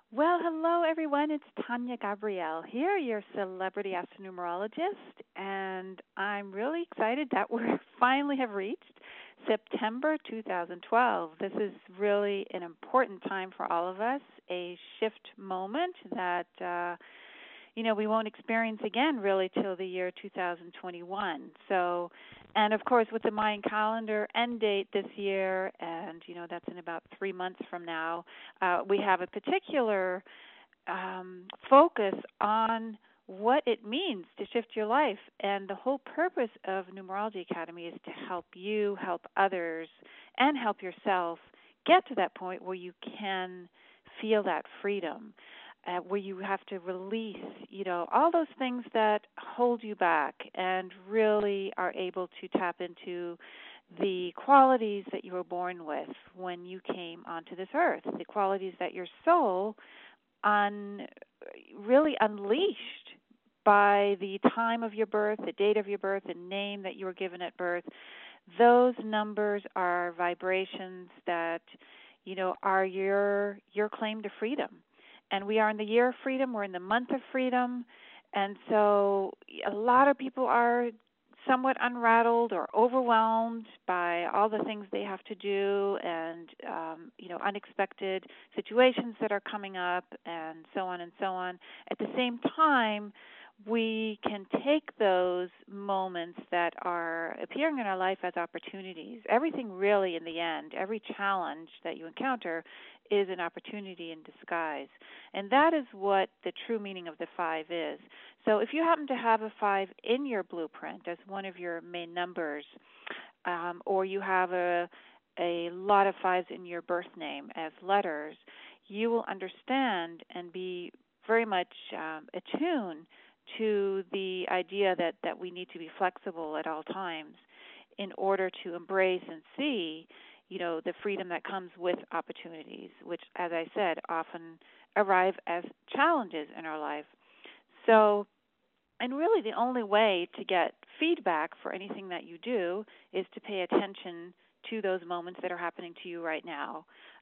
Well, hello everyone. It's Tanya Gabrielle here, your celebrity astronumerologist, and I'm really excited that we finally have reached September 2012. This is really an important time for all of us, a shift moment that we won't experience again really till the year 2021. So, and of course, with the Mayan calendar end date this year, and that's in about 3 months from now, we have a particular focus on what it means to shift your life. And the whole purpose of Numerology Academy is to help you, help others, and help yourself get to that point where you can feel that freedom, where you have to release, all those things that hold you back and really are able to tap into the qualities that you were born with when you came onto this earth, the qualities that your soul really unleashed by the time of your birth, the date of your birth, the name that you were given at birth. Those numbers are vibrations that, are your claim to freedom. And we are in the year of freedom. We're in the month of freedom. And so a lot of people are somewhat unrattled or overwhelmed by all the things they have to do and unexpected situations that are coming up and so on and so on. At the same time, we can take those moments that are appearing in our life as opportunities. Everything really in the end, every challenge that you encounter is an opportunity in disguise. And that is what the true meaning of the 5 is. So if you happen to have a 5 in your blueprint as one of your main numbers, or you have a lot of 5s in your birth name as letters, you will understand and be very much attuned to the idea that we need to be flexible at all times in order to embrace and see, the freedom that comes with opportunities, which, as I said, often arrive as challenges in our life. So, and really the only way to get feedback for anything that you do is to pay attention to those moments that are happening to you right now.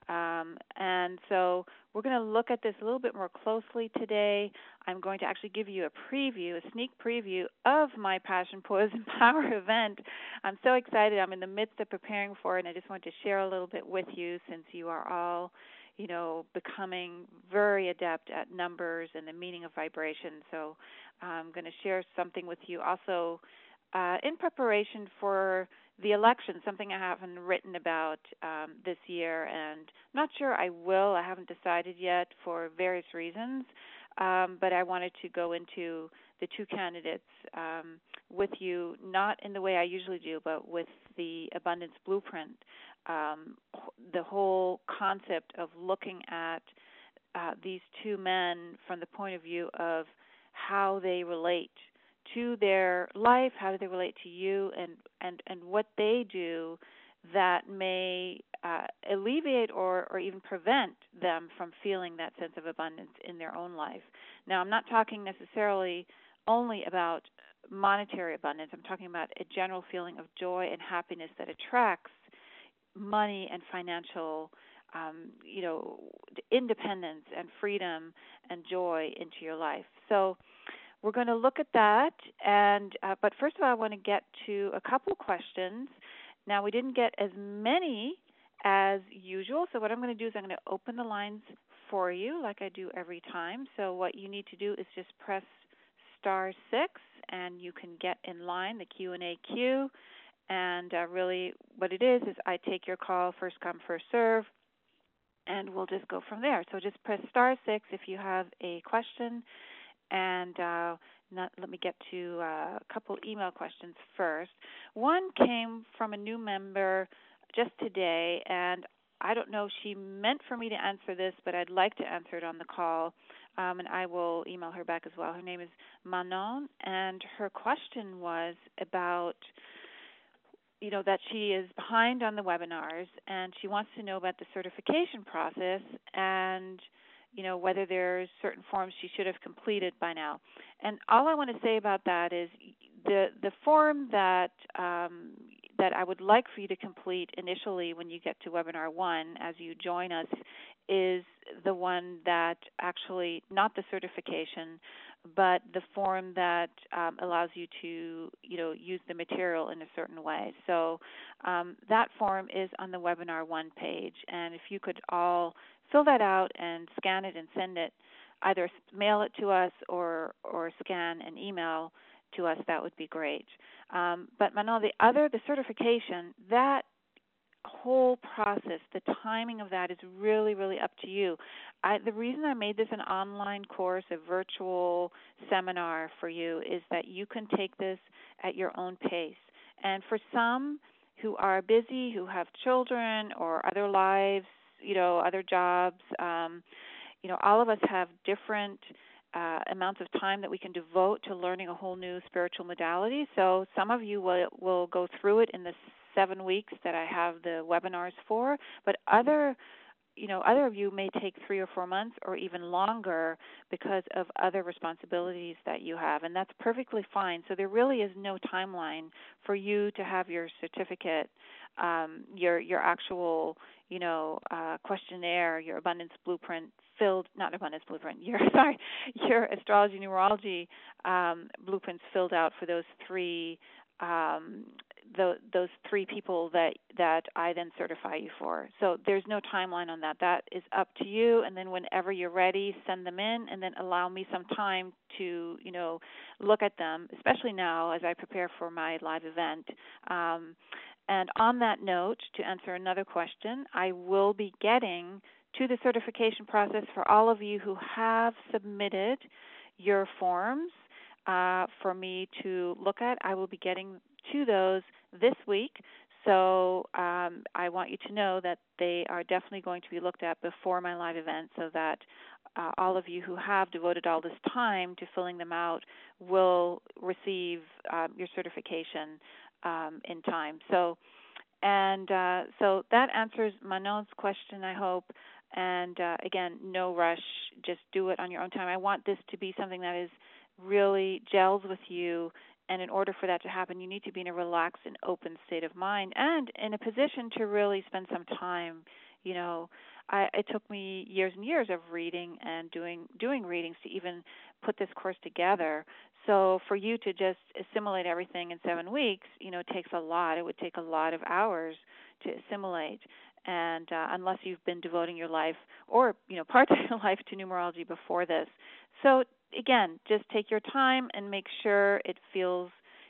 And so we're going to look at this a little bit more closely today. I'm going to actually give you a sneak preview of my Passion, Poise, and Power event. I'm so excited. I'm in the midst of preparing for it, and I just want to share a little bit with you since you are all, becoming very adept at numbers and the meaning of vibration. So I'm going to share something with you also in preparation for the election, something I haven't written about this year, and I'm not sure I will. I haven't decided yet for various reasons, but I wanted to go into the 2 candidates with you, not in the way I usually do, but with the Abundance Blueprint, the whole concept of looking at these 2 men from the point of view of how they relate to their life, how do they relate to you, and what they do that may alleviate or even prevent them from feeling that sense of abundance in their own life. Now, I'm not talking necessarily only about monetary abundance. I'm talking about a general feeling of joy and happiness that attracts money and financial independence and freedom and joy into your life. So we're going to look at that, but first of all, I want to get to a couple questions. Now, we didn't get as many as usual, so what I'm going to do is I'm going to open the lines for you like I do every time. So what you need to do is just press *6, and you can get in line, the Q&A queue. And really what it is I take your call, first come, first serve, and we'll just go from there. So just press *6 if you have a question. And let me get to a couple email questions first. One came from a new member just today, and I don't know if she meant for me to answer this, but I'd like to answer it on the call, and I will email her back as well. Her name is Manon, and her question was about, that she is behind on the webinars, and she wants to know about the certification process and whether there's certain forms she should have completed by now. And all I want to say about that is the form that that I would like for you to complete initially when you get to webinar 1 as you join us is the one that actually, not the certification, but the form that allows you to, use the material in a certain way. So that form is on the webinar 1 page, and if you could all fill that out and scan it and send it, either mail it to us or scan and email to us, that would be great. But Manuel, the certification, that whole process, the timing of that is really, really up to you. The reason I made this an online course, a virtual seminar for you, is that you can take this at your own pace. And for some who are busy, who have children or other lives, other jobs, all of us have different amounts of time that we can devote to learning a whole new spiritual modality. So some of you will go through it in the 7 weeks that I have the webinars for, but other of you may take 3 or 4 months or even longer because of other responsibilities that you have, and that's perfectly fine. So there really is no timeline for you to have your certificate, your actual, questionnaire, your abundance blueprint filled, not abundance blueprint, your astrology numerology blueprints filled out for those three those 3 people that I then certify you for. So there's no timeline on that. That is up to you, and then whenever you're ready, send them in, and then allow me some time to, look at them, especially now as I prepare for my live event. And on that note, to answer another question, I will be getting to the certification process for all of you who have submitted your forms for me to look at. I will be getting to those this week, so I want you to know that they are definitely going to be looked at before my live event, so that all of you who have devoted all this time to filling them out will receive your certification in time. So that answers Manon's question, I hope. And again, no rush. Just do it on your own time. I want this to be something that is really gels with you. And in order for that to happen, you need to be in a relaxed and open state of mind and in a position to really spend some time. It took me years and years of reading and doing readings to even put this course together. So for you to just assimilate everything in 7 weeks, it takes a lot. It would take a lot of hours to assimilate. And unless you've been devoting your life or, parts of your life to numerology before this. So again, just take your time and make sure it feels,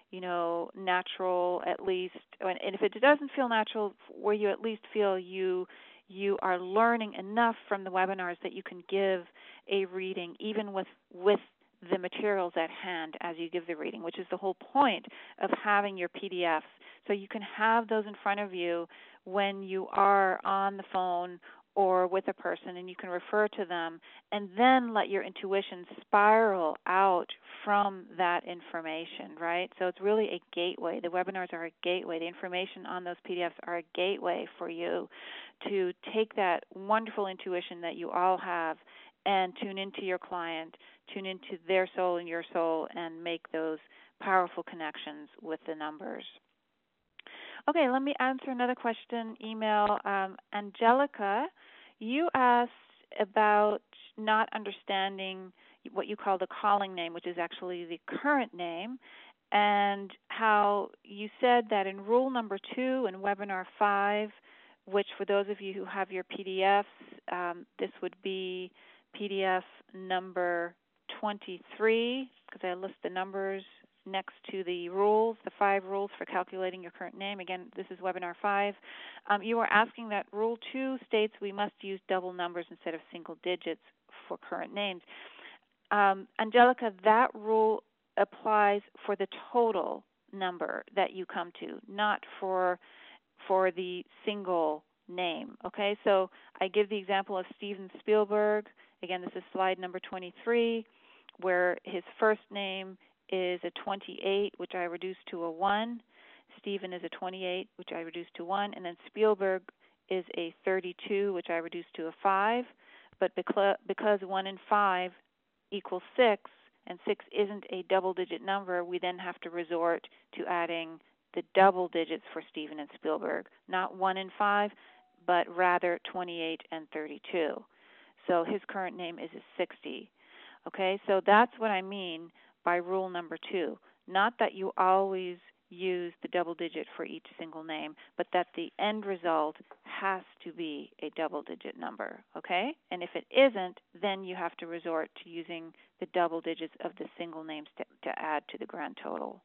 natural at least. And if it doesn't feel natural, where you at least feel you are learning enough from the webinars that you can give a reading, even with the materials at hand as you give the reading, which is the whole point of having your PDFs. So you can have those in front of you when you are on the phone or with a person, and you can refer to them and then let your intuition spiral out from that information, right? So it's really a gateway. The webinars are a gateway. The information on those PDFs are a gateway for you to take that wonderful intuition that you all have and tune into your client, tune into their soul and your soul, and make those powerful connections with the numbers. Okay, let me answer another question, email. Angelica, you asked about not understanding what you call the calling name, which is actually the current name, and how you said that in rule number 2 in webinar 5, which for those of you who have your PDFs, this would be PDF number 23, because I list the numbers next to the rules, the 5 rules for calculating your current name. Again, this is webinar 5. You are asking that rule 2 states we must use double numbers instead of single digits for current names. Angelica, that rule applies for the total number that you come to, not for the single name. Okay, so I give the example of Steven Spielberg. Again, this is slide number 23, where his first name is a 28, which I reduced to a 1. Steven is a 28, which I reduced to 1. And then Spielberg is a 32, which I reduced to a 5. But because 1 and 5 equals 6, and 6 isn't a double-digit number, we then have to resort to adding the double digits for Steven and Spielberg, not 1 and 5, but rather 28 and 32. So his current name is a 60. Okay, so that's what I mean by rule number 2. Not that you always use the double digit for each single name, but that the end result has to be a double digit number, okay? And if it isn't, then you have to resort to using the double digits of the single names to add to the grand total.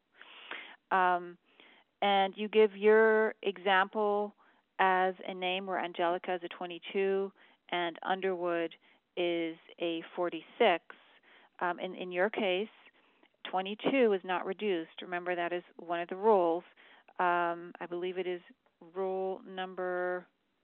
And you give your example as a name where Angelica is a 22 and Underwood is a 46. In your case, 22 is not reduced. Remember, that is one of the rules. I believe it is rule number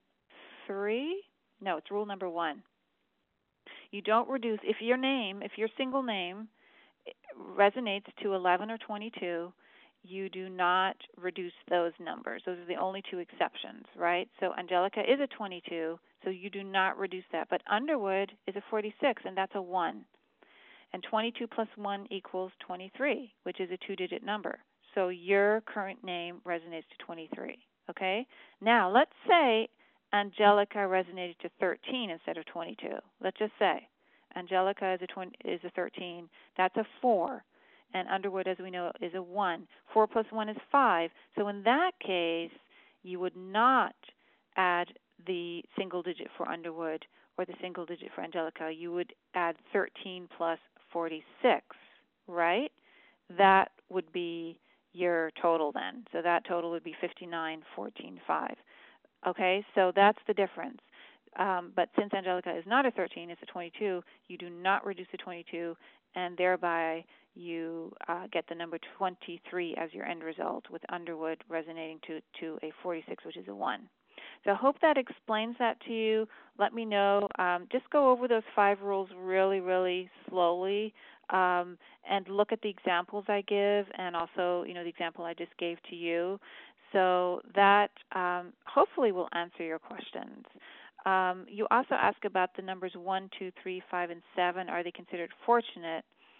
3. No, it's rule number 1. You don't reduce. If your single name resonates to 11 or 22, you do not reduce those numbers. Those are the only 2 exceptions, right? So Angelica is a 22, so you do not reduce that. But Underwood is a 46, and that's a 1. And 22 plus 1 equals 23, which is a 2-digit number. So your current name resonates to 23, okay? Now, let's say Angelica resonated to 13 instead of 22. Let's just say Angelica is a 13. That's a 4. And Underwood, as we know, is a 1. 4 plus 1 is 5. So in that case, you would not add the single digit for Underwood or the single digit for Angelica. You would add 13 plus 46, right? That would be your total then. So that total would be 59, 14, 5. Okay, so that's the difference. But since Angelica is not a 13, it's a 22, you do not reduce the 22, and thereby you get the number 23 as your end result, with Underwood resonating to a 46, which is a 1. So I hope that explains that to you. Let me know. Just go over those 5 rules really, really slowly, and look at the examples I give, and also, the example I just gave to you. So that hopefully will answer your questions. You also ask about the numbers 1, 2, 3, 5, and 7. Are they considered fortunate?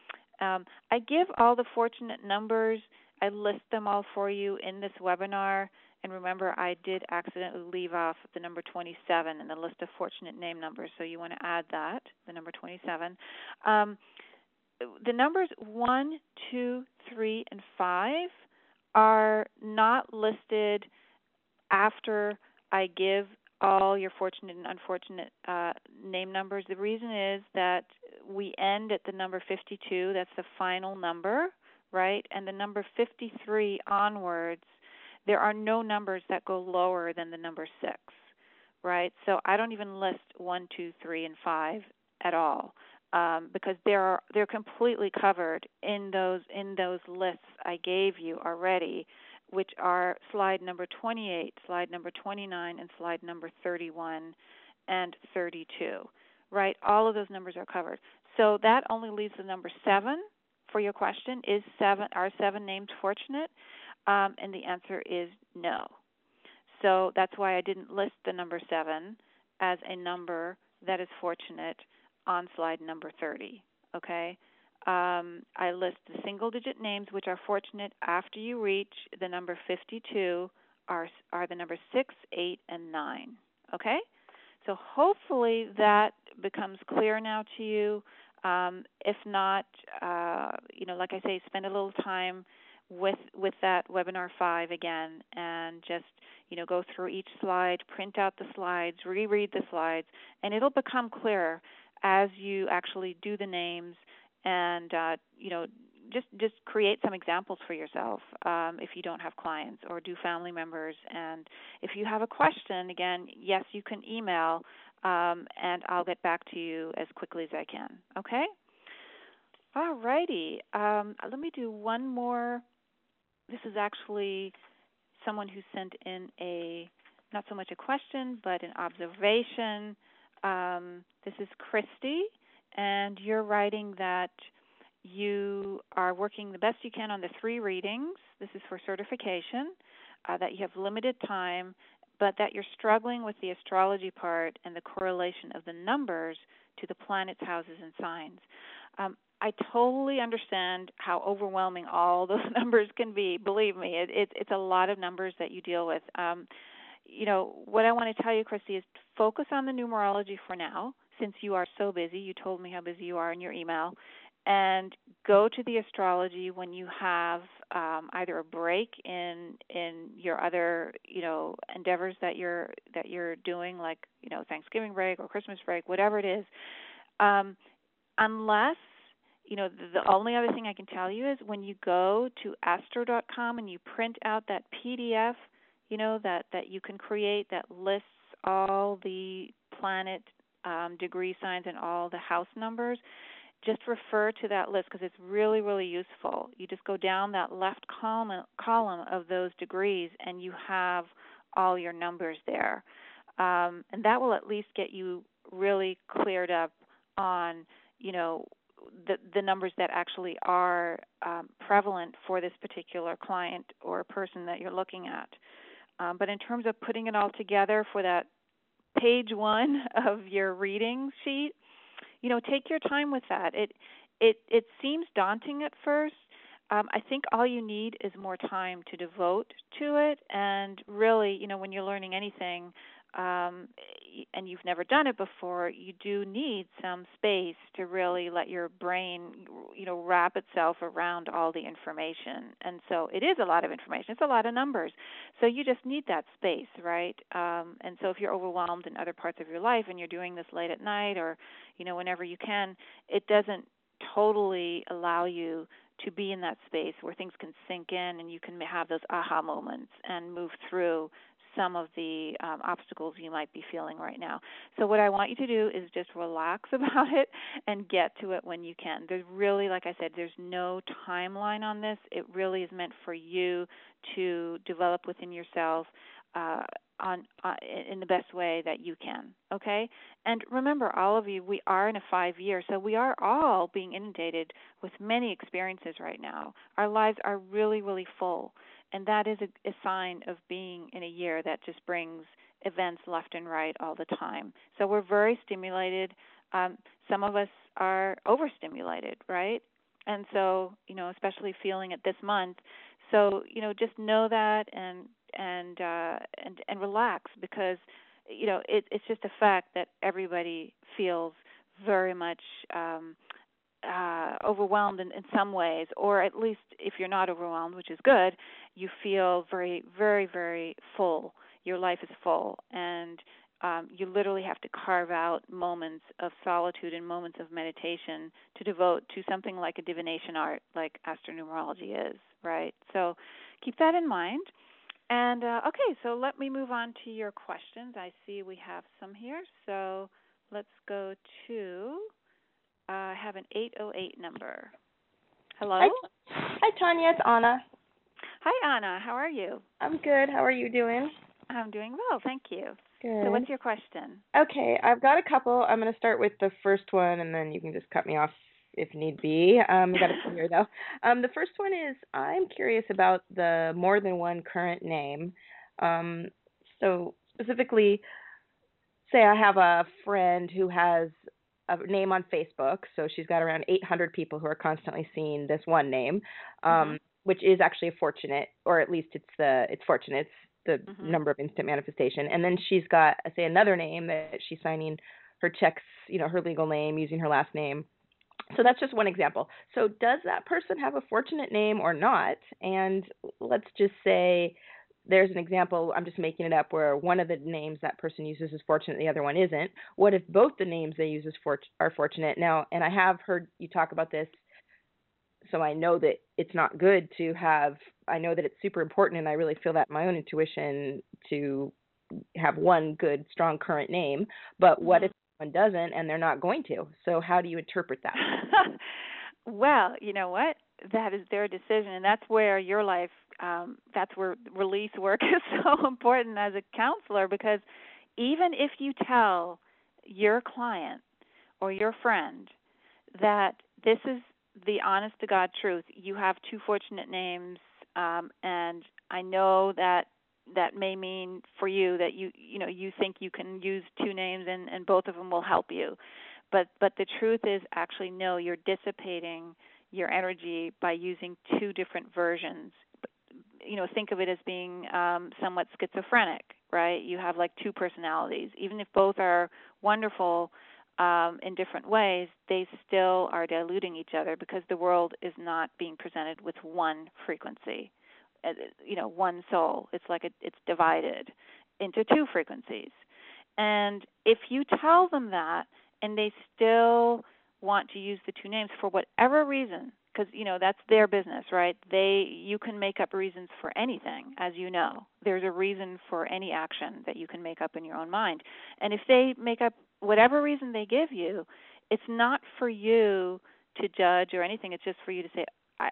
I give all the fortunate numbers. I list them all for you in this webinar. And remember, I did accidentally leave off the number 27 in the list of fortunate name numbers, so you want to add that, the number 27. The numbers 1, 2, 3, and 5 are not listed after I give all your fortunate and unfortunate name numbers. The reason is that we end at the number 52. That's the final number, right? And the number 53 onwards, there are no numbers that go lower than the number 6, right? So I don't even list 1, 2, 3, and 5 at all, because they're completely covered in those lists I gave you already, which are slide number 28, slide number 29, and slide number 31 and 32, right? All of those numbers are covered. So that only leaves the number 7 for your question. Are 7 names fortunate? And the answer is no. So that's why I didn't list the number 7 as a number that is fortunate on slide number 30, okay? I list the single-digit names which are fortunate after you reach the number 52 are the numbers 6, 8, and 9, okay? So hopefully that becomes clear now to you. If not, like I say, spend a little time with that webinar 5 again, and just go through each slide, print out the slides, reread the slides, and it'll become clearer as you actually do the names, and just create some examples for yourself if you don't have clients, or do family members. And if you have a question, again, yes, you can email, and I'll get back to you as quickly as I can. Okay? All righty. Let me do one more. This is actually someone who sent in not so much a question, but an observation. This is Christy, and you're writing that you are working the best you can on the 3 readings. This is for certification, that you have limited time, but that you're struggling with the astrology part and the correlation of the numbers to the planets, houses, and signs. I totally understand how overwhelming all those numbers can be. Believe me, it's a lot of numbers that you deal with. What I want to tell you, Christy, is focus on the numerology for now, since you are so busy. You told me how busy you are in your email. And go to the astrology when you have either a break in your other endeavors that you're doing, like Thanksgiving break or Christmas break, whatever it is. Unless the only other thing I can tell you is when you go to astro.com and you print out that PDF, that you can create that lists all the planet degree signs and all the house numbers. Just refer to that list because it's really, really useful. You just go down that left column of those degrees and you have all your numbers there. And that will at least get you really cleared up on, the numbers that actually are prevalent for this particular client or person that you're looking at. But in terms of putting it all together for that page 1 of your reading sheet, take your time with that. It seems daunting at first. I think all you need is more time to devote to it. And really, when you're learning anything and you've never done it before, you do need some space to really let your brain, wrap itself around all the information. And so it is a lot of information. It's a lot of numbers. So you just need that space, right? And so if you're overwhelmed in other parts of your life and you're doing this late at night or, whenever you can, it doesn't totally allow you to be in that space where things can sink in and you can have those aha moments and move through some of the obstacles you might be feeling right now. So what I want you to do is just relax about it and get to it when you can. There's really, like I said, there's no timeline on this. It really is meant for you to develop within yourself in the best way that you can, okay? And remember, all of you, we are in a 5-year, so we are all being inundated with many experiences right now. Our lives are really, really full, and that is a sign of being in a year that just brings events left and right all the time. So we're very stimulated. Some of us are overstimulated, right? And so, especially feeling it this month. So, just know that and relax because, it's just a fact that everybody feels very much overwhelmed in some ways, or at least if you're not overwhelmed, which is good, you feel very, very, very full. Your life is full, and you literally have to carve out moments of solitude and moments of meditation to devote to something like a divination art like astronumerology is, right? So keep that in mind. And, okay, so let me move on to your questions. I see we have some here, so let's go to, I have an 808 number. Hello? Hi, Tanya. It's Anna. Hi, Anna. How are you? I'm good. How are you doing? I'm doing well, thank you. Good. So what's your question? Okay, I've got a couple. I'm going to start with the first one, and then you can just cut me off if need be. We got a few here, though. The first one is I'm curious about the more than one current name. So specifically, say I have a friend who has a name on Facebook, so she's got around 800 people who are constantly seeing this one name, which is actually fortunate, or at least it's fortunate. It's the number of instant manifestation. And then she's got, say, another name that she's signing her checks, her legal name, using her last name. So that's just one example. So does that person have a fortunate name or not? And let's just say there's an example, I'm just making it up, where one of the names that person uses is fortunate, the other one isn't. What if both the names they use are fortunate? Now, and I have heard you talk about this, so I know that it's not good to have, I know that it's super important, and I really feel that in my own intuition to have one good, strong current name. But what if one doesn't and they're not going to? So how do you interpret that? Well, you know what? That is their decision, and that's where your life, that's where release work is so important as a counselor, because even if you tell your client or your friend that this is the honest-to-God truth, you have two fortunate names, and I know that that may mean for you that you think you can use two names and both of them will help you. But the truth is actually no, you're dissipating your energy by using two different versions. Think of it as being somewhat schizophrenic, right? You have like two personalities. Even if both are wonderful in different ways, they still are diluting each other because the world is not being presented with one frequency, one soul. It's like it's divided into two frequencies. And if you tell them that and they still want to use the two names for whatever reason, because that's their business, right? You can make up reasons for anything, as you know. There's a reason for any action that you can make up in your own mind. And if they make up whatever reason they give you, it's not for you to judge or anything. It's just for you to say,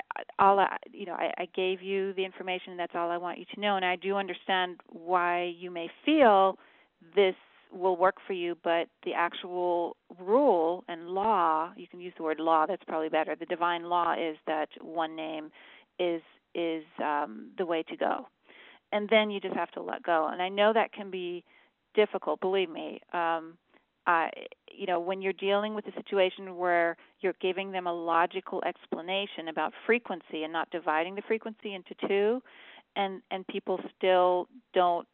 I gave you the information. That's all I want you to know. And I do understand why you may feel this will work for you, but the actual rule and law, you can use the word law, that's probably better. The divine law is that one name is the way to go. And then you just have to let go. And I know that can be difficult, believe me. When you're dealing with a situation where you're giving them a logical explanation about frequency and not dividing the frequency into two, and people still don't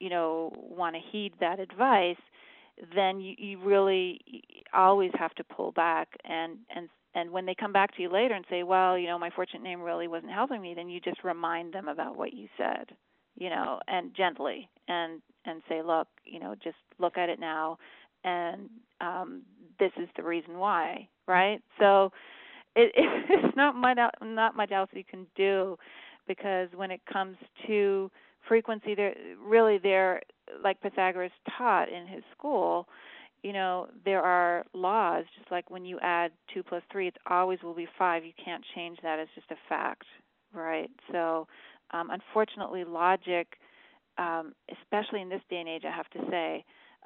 want to heed that advice, then you really always have to pull back. And when they come back to you later and say, well, my fortunate name really wasn't helping me, then you just remind them about what you said, and gently and say, look, just look at it now, and this is the reason why, right? So it's not much else you can do, because when it comes to frequency, they're like Pythagoras taught in his school, there are laws. Just like when you add 2 plus 3, it always will be 5. You can't change that. It's just a fact, right? So unfortunately, logic, especially in this day and age, I have to say,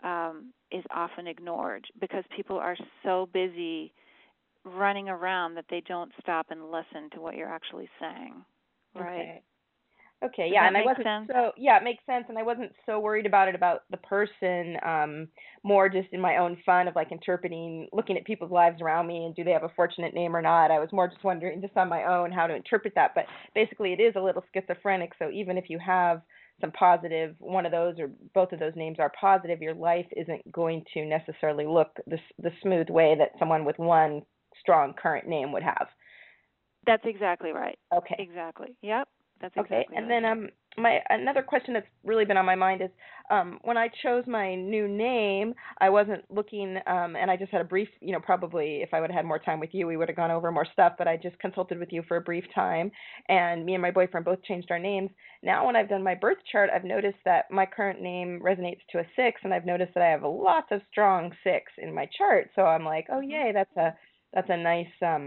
is often ignored because people are so busy running around that they don't stop and listen to what you're actually saying, right? Okay, yeah, and I wasn't sense? it makes sense, and I wasn't so worried about the person, more just in my own fun of like interpreting, looking at people's lives around me and do they have a fortunate name or not. I was more just wondering just on my own how to interpret that, but basically it is a little schizophrenic, so even if you have some positive, one of those or both of those names are positive, your life isn't going to necessarily look the smooth way that someone with one strong current name would have. That's exactly right. Okay. Exactly. Yep. That's okay. Exactly And right. then my another question that's really been on my mind is when I chose my new name, I wasn't looking, and I just had a brief, probably if I would have had more time with you, we would have gone over more stuff, but I just consulted with you for a brief time, and me and my boyfriend both changed our names. Now when I've done my birth chart, I've noticed that my current name resonates to a 6, and I've noticed that I have lots of strong 6 in my chart, so I'm like, oh yay, that's a nice,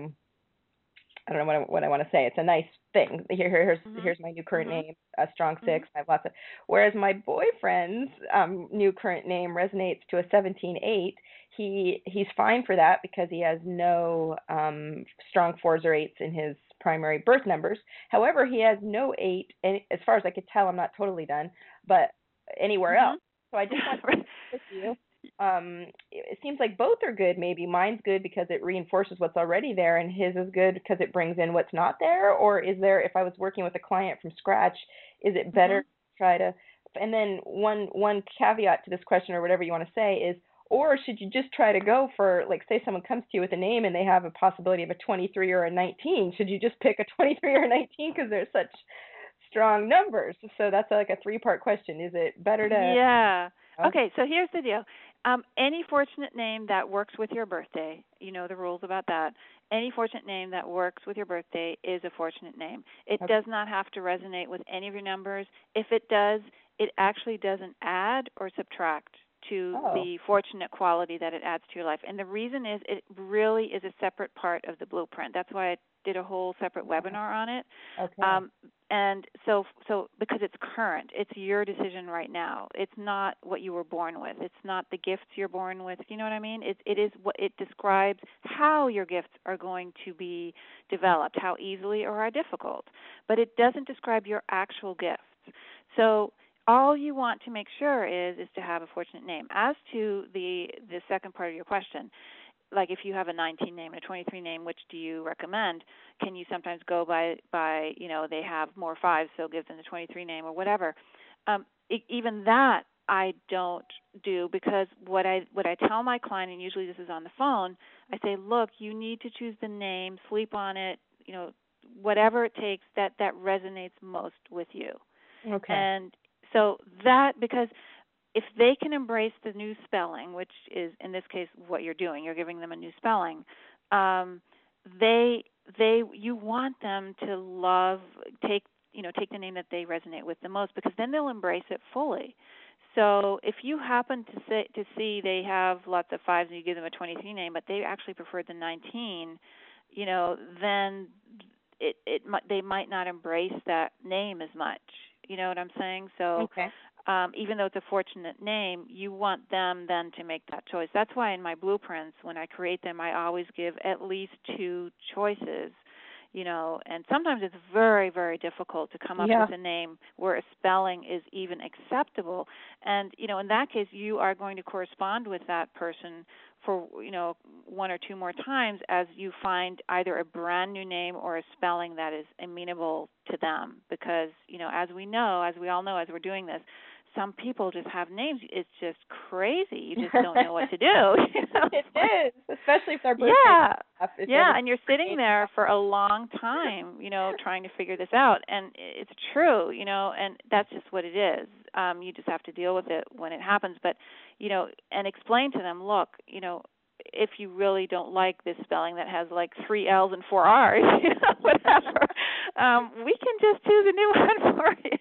I don't know what I want to say. It's a nice thing. Here's my new current name, a strong 6. I have lots of. Whereas my boyfriend's new current name resonates to a 17-8. He's fine for that because he has no strong 4s or 8s in his primary birth numbers. However, he has no 8, and as far as I could tell, I'm not totally done, but anywhere else. So I just want to check with you. It seems like both are good. Maybe mine's good because it reinforces what's already there, and his is good because it brings in what's not there. Or is there, if I was working with a client from scratch, is it better to try to? And then one caveat to this question, or whatever you want to say, is, or should you just try to go for, like, say someone comes to you with a name and they have a possibility of a 23 or a 19? Should you just pick a 23 or a 19 because they're such strong numbers? So that's like a 3-part question. Is it better to? Yeah. Okay, so here's the deal. Any fortunate name that works with your birthday, you know the rules about that. Any fortunate name that works with your birthday is a fortunate name. It does not have to resonate with any of your numbers. If it does, it actually doesn't add or subtract to the fortunate quality that it adds to your life. And the reason is it really is a separate part of the blueprint. That's why I did a whole separate webinar on it. And so because it's current, it's your decision right now. It's not what you were born with. It's not the gifts you're born with. You know what I mean? It is what it describes how your gifts are going to be developed, how easily or how difficult. But it doesn't describe your actual gifts. So all you want to make sure is to have a fortunate name. As to the second part of your question, like if you have a 19 name and a 23 name, which do you recommend? Can you sometimes go by they have more fives, so give them the 23 name or whatever. Even that I don't do, because what I tell my client, and usually this is on the phone, I say, look, you need to choose the name, sleep on it, whatever it takes that resonates most with you. Okay. And so that, because if they can embrace the new spelling, which is in this case what you're doing, you're giving them a new spelling, you want them to take the name that they resonate with the most, because then they'll embrace it fully. So if you happen to see they have lots of fives and you give them a 23 name, but they actually prefer the 19, then they might not embrace that name as much. You know what I'm saying? So okay. Even though it's a fortunate name, you want them then to make that choice. That's why in my blueprints, when I create them, I always give at least two choices. And sometimes it's very, very difficult to come up with a name where a spelling is even acceptable. And, in that case, you are going to correspond with that person for, one or two more times as you find either a brand new name or a spelling that is amenable to them. Because, as we all know, as we're doing this, some people just have names. It's just crazy. You just don't know what to do. It is, especially if they're birthday. And you're sitting there for a long time, trying to figure this out. And it's true, and that's just what it is. You just have to deal with it when it happens. But, and explain to them, look, if you really don't like this spelling that has like 3 L's and 4 R's, whatever, we can just choose a new one for you,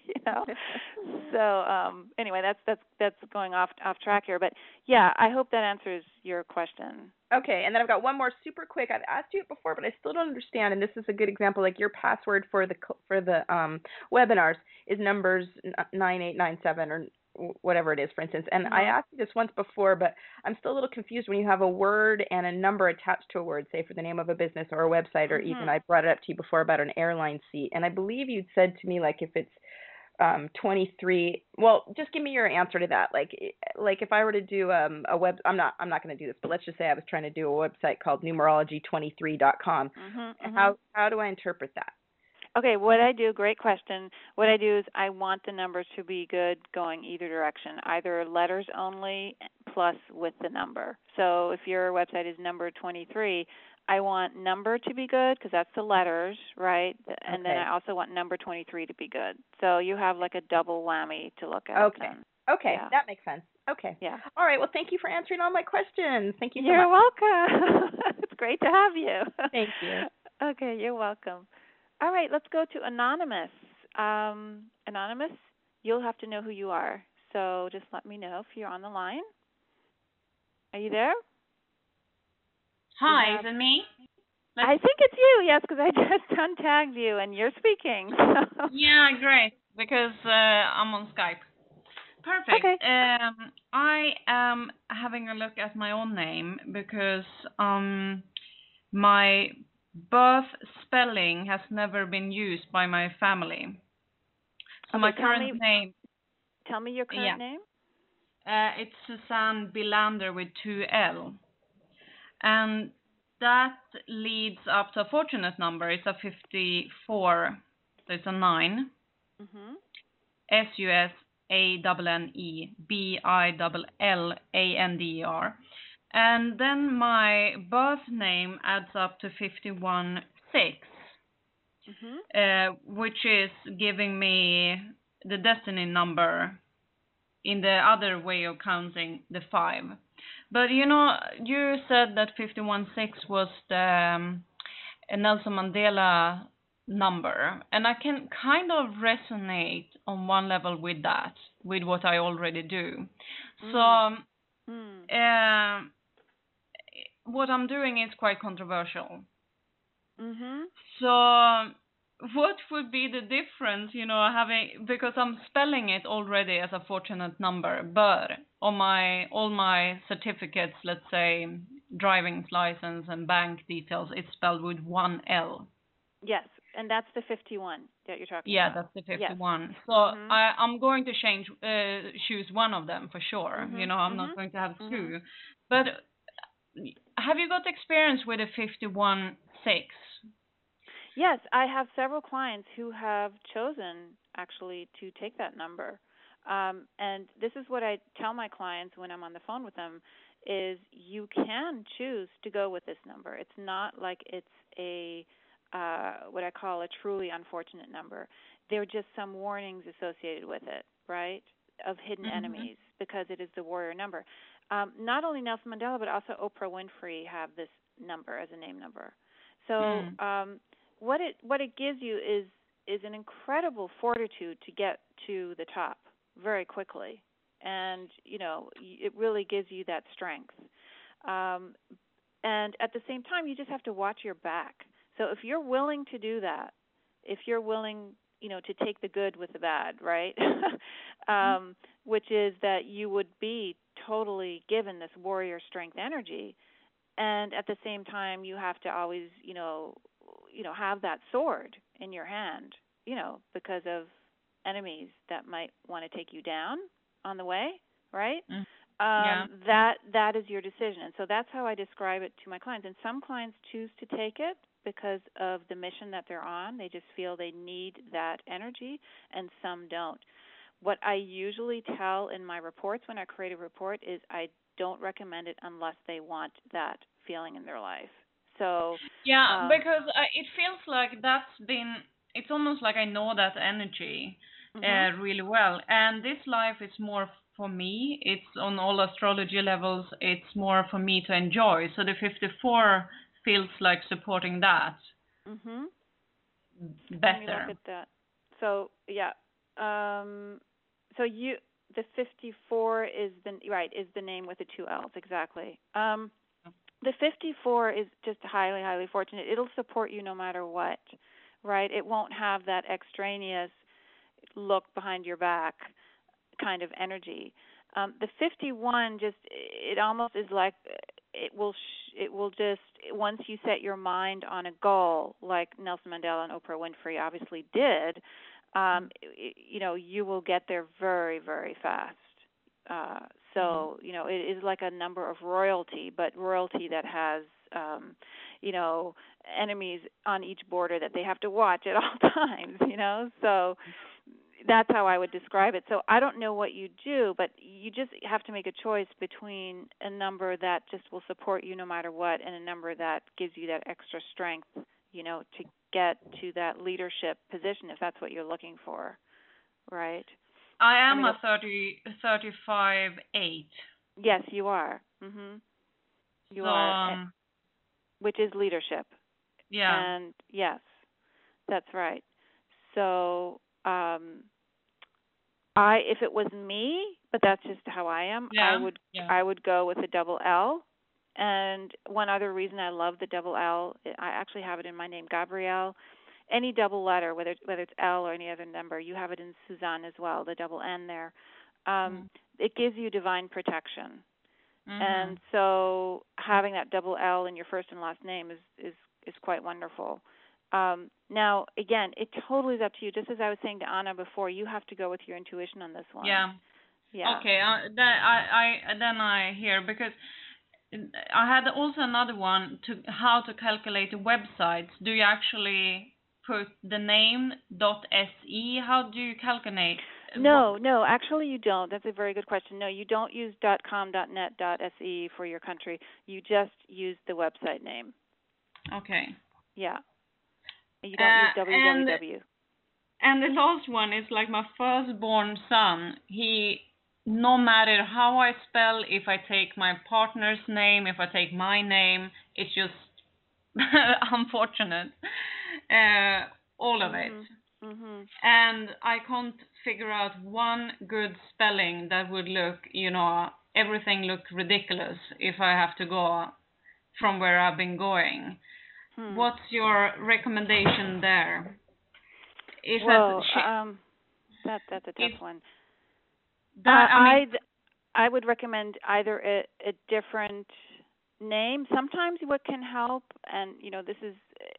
So anyway, that's going off track here, but yeah, I hope that answers your question. Okay, and then I've got one more super quick. I've asked you it before, but I still don't understand. And this is a good example. Like your password for the webinars is numbers 9897 or whatever it is, for instance. And I asked you this once before, but I'm still a little confused when you have a word and a number attached to a word, say for the name of a business or a website, or even I brought it up to you before about an airline seat. And I believe you'd said to me, like, if it's 23, well, just give me your answer to that. Like if I were to do a web, I'm not going to do this, but let's just say I was trying to do a website called numerology23.com. How do I interpret that? Okay, great question. What I do is I want the numbers to be good going either direction, either letters only plus with the number. So if your website is number 23, I want number to be good because that's the letters, right? And then I also want number 23 to be good. So you have like a double whammy to look at. Okay. Then. Okay, yeah. That makes sense. Okay. Yeah. All right. Well, thank you for answering all my questions. Thank you so much. You're welcome. It's It's great to have you. Thank you. Okay, you're welcome. All right, let's go to Anonymous. Anonymous, you'll have to know who you are. So just let me know if you're on the line. Are you there? Hi, is it me? I think it's you, yes, because I just untagged you and you're speaking. So. Yeah, great, because I'm on Skype. Perfect. Okay. I am having a look at my own name because my birth spelling has never been used by my family. So my current name... Tell me your current name. It's Susanne Bilander with 2 L. And that leads up to a fortunate number. It's a 54. So it's a 9. SUSANNEBILLANDER. And then my birth name adds up to 516, which is giving me the destiny number in the other way of counting, the 5. But you said that 516 was the Nelson Mandela number, and I can kind of resonate on one level with that, with what I already do. So what I'm doing is quite controversial. So what would be the difference, because I'm spelling it already as a fortunate number, but on all my certificates, let's say driving license and bank details, it's spelled with 1 L. Yes. and that's the 51 that you're talking Yeah, about. that's the Yes. 51. So Mhm. I'm going to choose one of them for sure. Mhm. I'm Mhm. not going to have Mhm. two. But have you got experience with a 51-6? Yes, I have several clients who have chosen actually to take that number. And this is what I tell my clients when I'm on the phone with them is you can choose to go with this number. It's not like it's a what I call a truly unfortunate number. There are just some warnings associated with it, right? Of hidden Mhm. enemies because it is the warrior number. Not only Nelson Mandela but also Oprah Winfrey have this number as a name number. So Mm. what it gives you is an incredible fortitude to get to the top very quickly, and it really gives you that strength. Um, and at the same time, you just have to watch your back. So if you're willing to do that, if you're willing, to take the good with the bad, right? Which is that you would be totally given this warrior strength energy, and at the same time you have to always have that sword in your hand, because of enemies that might want to take you down on the way, right? Mm. Yeah. That is your decision. And so that's how I describe it to my clients. And some clients choose to take it because of the mission that they're on. They just feel they need that energy, and some don't. What I usually tell in my reports when I create a report is I don't recommend it unless they want that feeling in their life. So, Yeah, um, because it feels like it's almost like I know that energy mhm. really well. And this life is more for me. It's on all astrology levels. It's more for me to enjoy. So the 54 feels like supporting that Mhm. Let me look better. at that. So, yeah. Um, so the 54 is the name with the two L's exactly. The 54 is just highly, highly fortunate. It'll support you no matter what, right? It won't have that extraneous look behind your back kind of energy. The 51 it almost is like it will just once you set your mind on a goal, like Nelson Mandela and Oprah Winfrey obviously did, you will get there very, very fast. So it is like a number of royalty, but royalty that has you know enemies on each border that they have to watch at all times. So that's how I would describe it. So I don't know what you do, but you just have to make a choice between a number that just will support you no matter what, and a number that gives you that extra strength, to get to that leadership position if that's what you're looking for, right? I I am mean, a 35-8. yes, you are. You So, are, which is leadership. yeah. And yes, that's right. So, if it was me, but that's just how I am, I Yeah. would Yeah. I would go with a double L. And one other reason I love the double L, I actually have it in my name, Gabrielle. Any double letter, whether it's L or any other number, you have it in Suzanne as well, the double N there. Mm. It gives you divine protection. And Mhm. so having that double L in your first and last name is quite wonderful. Now, again, it totally is up to you. Just as I was saying to Anna before, you have to go with your intuition on this one. Yeah. Yeah. Okay. Then I hear because I had also another one to how to calculate the websites. Do you actually put the name .se? How do you calculate? No, actually you don't. That's a very good question. No, you don't use .com, .net, .se for your country. You just use the website name. Okay. Yeah. You don't use And www. the last one is like my firstborn son. No matter how I spell, if I take my partner's name, if I take my name, it's just unfortunate. All of it. Mhm. And I can't figure out one good spelling that would look, everything look ridiculous if I have to go from where I've been going. Hmm. What's your recommendation there? Is Well, that's a tough is one. that I mean I would recommend either a different name. Sometimes what can help, and this is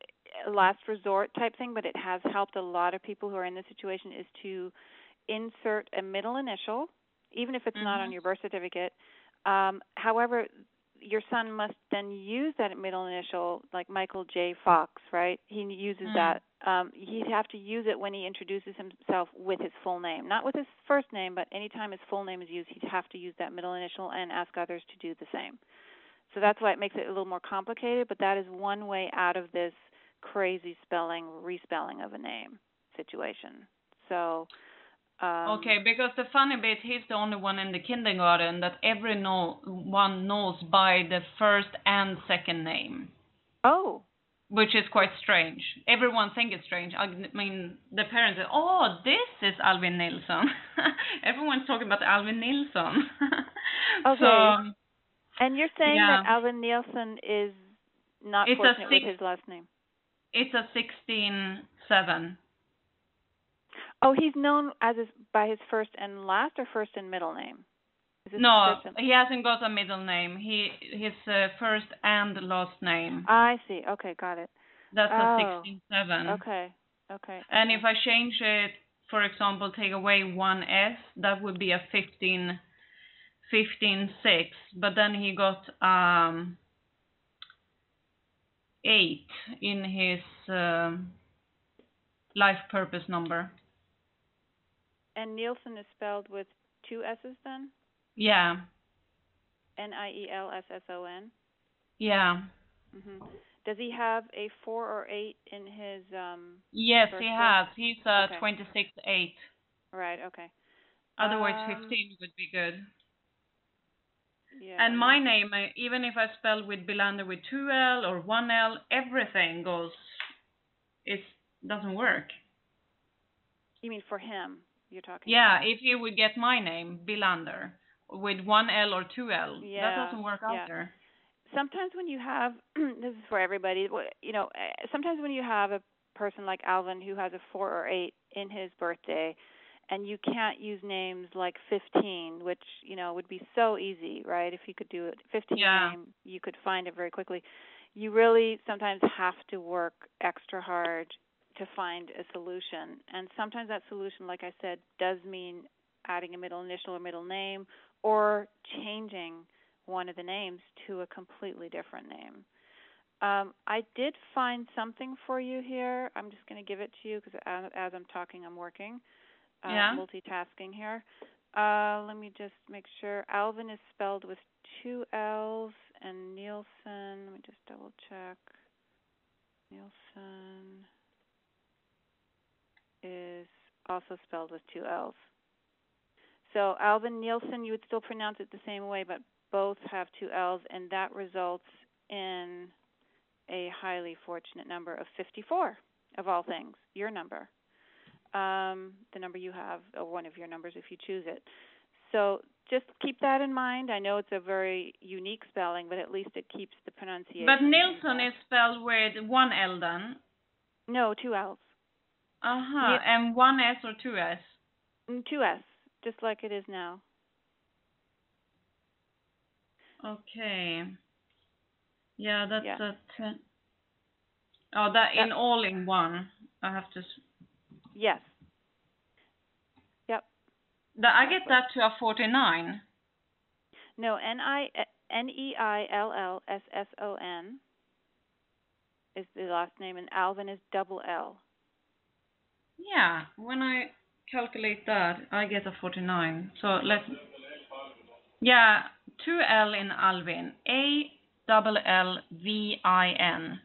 a last resort type thing, but it has helped a lot of people who are in this situation, is to insert a middle initial, even if it's not on your birth certificate. However, your son must then use that middle initial, like Michael J. Fox, right? He uses that. He'd have to use it when he introduces himself with his full name, not with his first name, but anytime his full name is used, he'd have to use that middle initial and ask others to do the same. So that's why it makes it a little more complicated, but that is one way out of this crazy respelling of a name situation. So okay, because the funny bit, he's the only one in the kindergarten that everyone knows by the first and second name. Oh. Which is quite strange. Everyone thinks it's strange. I mean, the parents say, "Oh, this is Alvin Nilsson." Everyone's talking about Alvin Nilsson. Okay. So, and you're saying that Alvin Nilsson is not fortunate with his last name? It's a 16-7. Oh, he's known by his first and last, or first and middle name? No, he hasn't got a middle name. His first and last name. I see. Okay, got it. That's a 16-7. Okay. And if I change it, for example, take away one S, that would be a 15-6. But then he got 8 in his life purpose number. And Nielsen is spelled with 2 S's then? Yeah. Nielson? Yeah. Mm-hmm. Does he have a 4 or 8 in his Yes, he has. He's 26-8. Right, okay. Otherwise 15 would be good. Yeah. And my name, even if I spell with Bilander with 2L or 1L, everything goes, it doesn't work. You mean for him, you're talking about? about? If he would get my name, Bilander, with 1L or 2L, that doesn't work either. Sometimes when you have, this is for everybody, sometimes when you have a person like Alvin who has a 4 or 8 in his birthday, and you can't use names like 15, which, would be so easy, right? If you could do it, 15 name, you could find it very quickly. You really sometimes have to work extra hard to find a solution. And sometimes that solution, like I said, does mean adding a middle initial or middle name, or changing one of the names to a completely different name. I did find something for you here. I'm just going to give it to you because as I'm talking, I'm working, multitasking here. Let me just make sure. Alvin is spelled with 2 L's, and Nielsen, let me just double check. Nielsen is also spelled with 2 L's. So Alvin Nielsen, you would still pronounce it the same way, but both have 2 L's, and that results in a highly fortunate number of 54, of all things, your number. The number you have, or one of your numbers if you choose it. So just keep that in mind. I know it's a very unique spelling, but at least it keeps the pronunciation. But Nilsson is spelled with 1 L then? No, 2 L's. And 1 S or 2 S? 2 S, just like it is now. Okay. Yeah, that's a 10. Oh, that in all in one. I have to. Yes. Yep. I get that to a 49. No, Neillsson is the last name, and Alvin is double L. Yeah, when I calculate that, I get a 49. So let's. Yeah, 2L in Alvin. ALLVIN.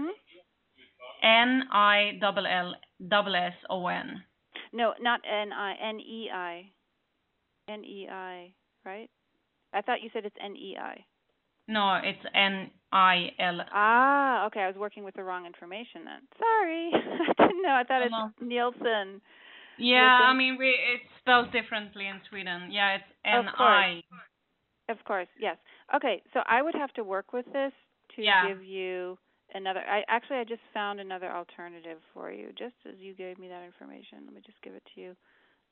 NILLSSON. No, not NEI. NEI, right? I thought you said it's NEI. No, it's NIL. Ah, okay. I was working with the wrong information then. Sorry. I didn't know. I thought it's Nielsen. Yeah, I mean, it's spelled differently in Sweden. Yeah, it's NI. Of course, yes. Okay, so I would have to work with this to give you another. I just found another alternative for you, just as you gave me that information. Let me just give it to you.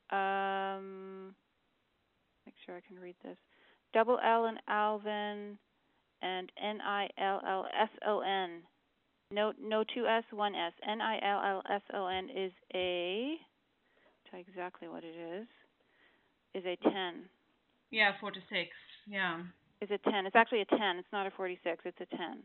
Make sure I can read this. Double L in Alvin and NILLSON No two S, one S. Nillson is tell you exactly what it is a 10. Yeah, 46. Yeah. Is a 10. It's actually a 10. It's not a 46. It's a 10.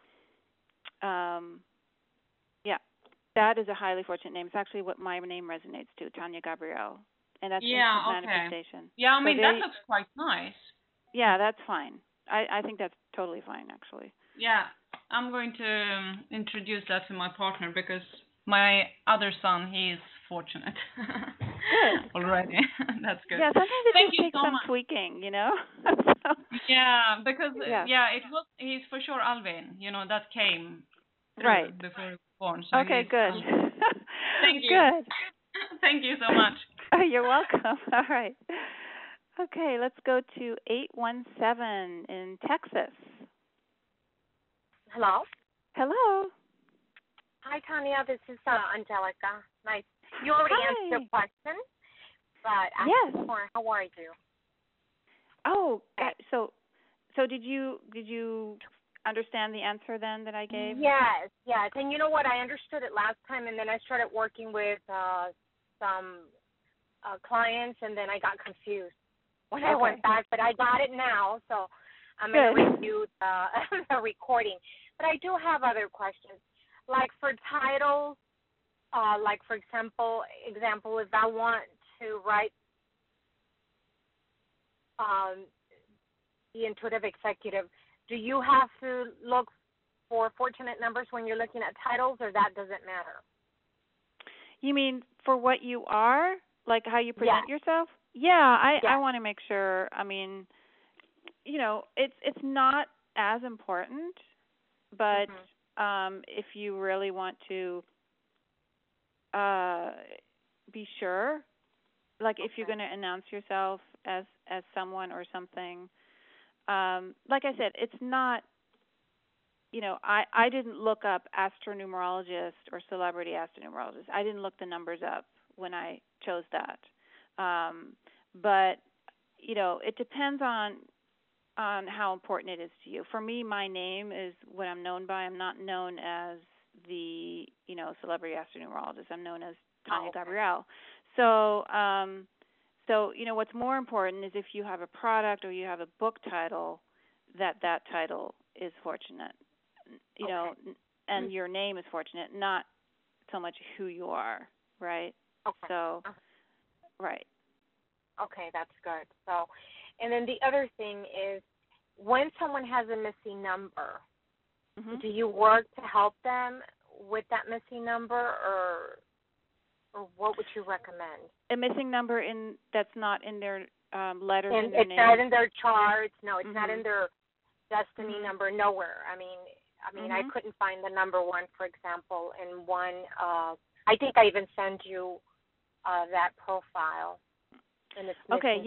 Yeah, that is a highly fortunate name. It's actually what my name resonates to, Tanya Gabrielle. And that's Yeah, instant okay. manifestation. Yeah, I So mean, that looks quite nice. Yeah, that's fine. I think that's totally fine, actually. Yeah, I'm going to introduce that to my partner because my other son, he's fortunate. Good. Already. That's good. Yeah, sometimes it Thank just you takes so some much. tweaking, So, Yeah, because yeah. he's for sure Alvin. That came through Right. before he was born. So Okay, he's good. Thank you. Good. Thank you so much. You're welcome. All right. Okay, let's go to 817 in Texas. Hello. Hello. Hi, Tanya. This is Angelica. Nice. You already answered the question, but yes. How are you? Oh, so did you understand the answer then that I gave? Yes. And you know what? I understood it last time, and then I started working with some clients, and then I got confused when I went back. But I got it now, so I'm going to review the recording. But I do have other questions, like for titles. Like for example, if I want to write the Intuitive Executive, do you have to look for fortunate numbers when you're looking at titles, or that doesn't matter? You mean for what you are, like how you present yourself? Yeah, I want to make sure. I mean, it's not as important, but if you really want to be sure, like if you're going to announce yourself as someone or something, like I said, it's not, I didn't look up astronumerologist or celebrity astronumerologist. I didn't look the numbers up when I chose that. But, it depends on how important it is to you. For me, my name is what I'm known by. I'm not known as the, celebrity astronumerologist. I'm known as Tanya Gabrielle. So, what's more important is if you have a product or you have a book title, that title is fortunate, and your name is fortunate, not so much who you are, right? Okay. So, right. Okay, that's good. So, and then the other thing is, when someone has a missing number, do you work to help them with that missing number, or what would you recommend? A missing number that's not in their letters in their it's name? It's not in their charts. No, it's not in their destiny number. Nowhere. I mean, I couldn't find the number one, for example, in one. I think I even sent you that profile. And it's missing.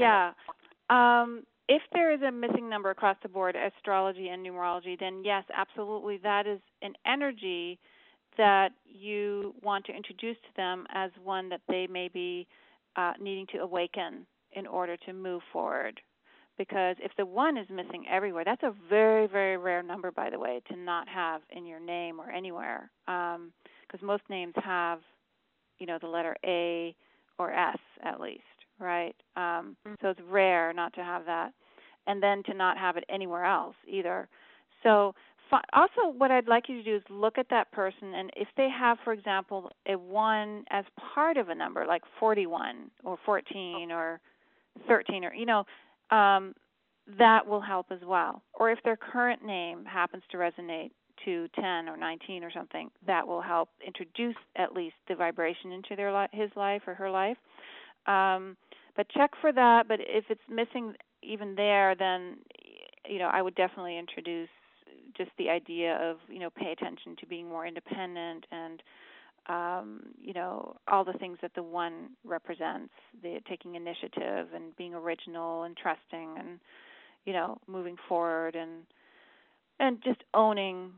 If there is a missing number across the board, astrology and numerology, then yes, absolutely, that is an energy that you want to introduce to them as one that they may be needing to awaken in order to move forward. Because if the one is missing everywhere, that's a very, very rare number, by the way, to not have in your name or anywhere. Because most names have, the letter A or S at least, right? So it's rare not to have that, and then to not have it anywhere else either. So also what I'd like you to do is look at that person, and if they have, for example, a 1 as part of a number, like 41 or 14 or 13 or, that will help as well. Or if their current name happens to resonate to 10 or 19 or something, that will help introduce at least the vibration into his life or her life. But check for that. But if it's missing even there, then, I would definitely introduce just the idea of, pay attention to being more independent and, all the things that the one represents, the taking initiative and being original and trusting and, moving forward and just owning,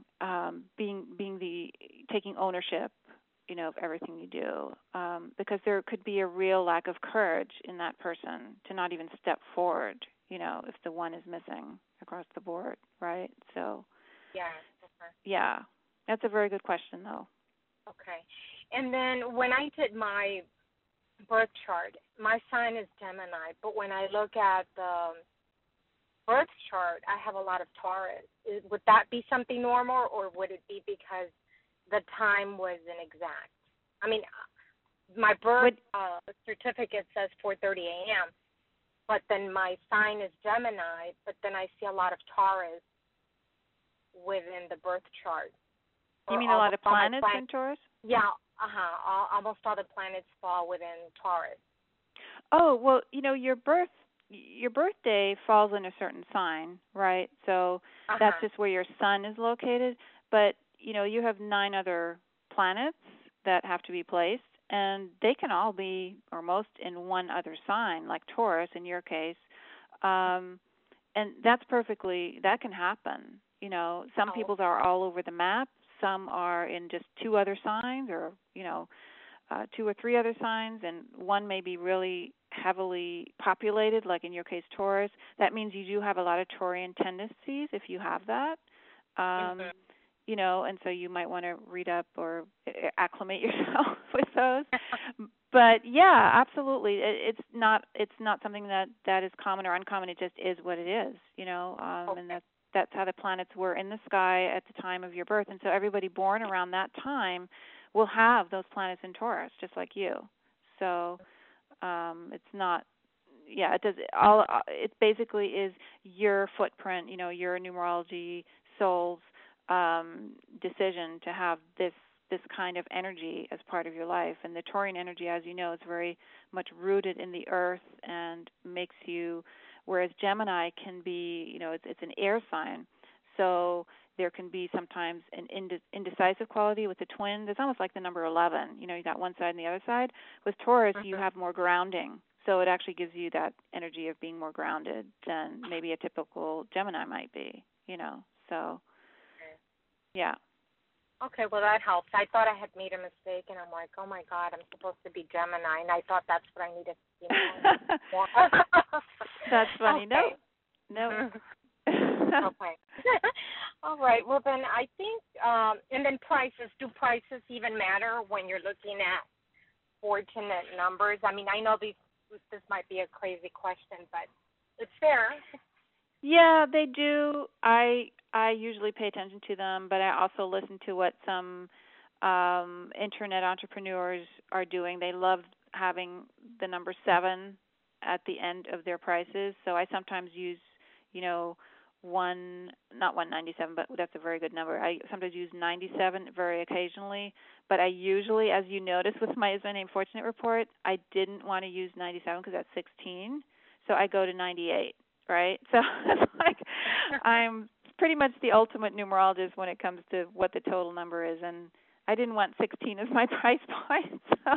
taking ownership, of everything you do, because there could be a real lack of courage in that person to not even step forward, if the one is missing across the board, right? So, yeah, That's a very good question, though. Okay. And then when I did my birth chart, my sign is Gemini, but when I look at the birth chart, I have a lot of Taurus. Would that be something normal, or would it be because the time was inexact? I mean, my birth certificate says 4:30 a.m., but then my sign is Gemini, but then I see a lot of Taurus within the birth chart. You mean a lot of planets in Taurus? Yeah, almost all the planets fall within Taurus. Oh, well, your birthday falls in a certain sign, right? So that's just where your sun is located. But, you have 9 other planets that have to be placed, and they can all be, or most, in one other sign, like Taurus in your case. And that can happen. Some people's are all over the map. Some are in just 2 other signs, or 2 or 3 other signs, and one may be really heavily populated, like in your case, Taurus. That means you do have a lot of Taurian tendencies if you have that. And so you might want to read up or acclimate yourself with those. But yeah, absolutely. It's not something that is common or uncommon. It just is what it is, and that's how the planets were in the sky at the time of your birth. And so everybody born around that time will have those planets in Taurus, just like you. So it's not, it does all. It basically is your footprint, your numerology soul's decision to have this kind of energy as part of your life. And the Taurian energy, as you know, is very much rooted in the earth and makes you, whereas Gemini can be, it's an air sign. So there can be sometimes an indecisive quality with the twins. It's almost like the number 11. You got one side and the other side. With Taurus, you have more grounding. So it actually gives you that energy of being more grounded than maybe a typical Gemini might be, So, yeah. Okay, well, that helps. I thought I had made a mistake, and I'm like, oh, my God, I'm supposed to be Gemini, and I thought that's what I needed to be. That's funny. Okay. No. Okay. All right. Well, then I think, and then prices. Do prices even matter when you're looking at fortunate numbers? I mean, I know this might be a crazy question, but it's fair. Yeah, they do. I usually pay attention to them, but I also listen to what some internet entrepreneurs are doing. They love having the number 7 at the end of their prices. So I sometimes use, not 197, but that's a very good number. I sometimes use 97 very occasionally, but I usually, as you notice with my Is My Name Fortunate report, I didn't want to use 97 because that's 16, so I go to 98, right? So it's like I'm pretty much the ultimate numerologist when it comes to what the total number is, and I didn't want 16 as my price point. So,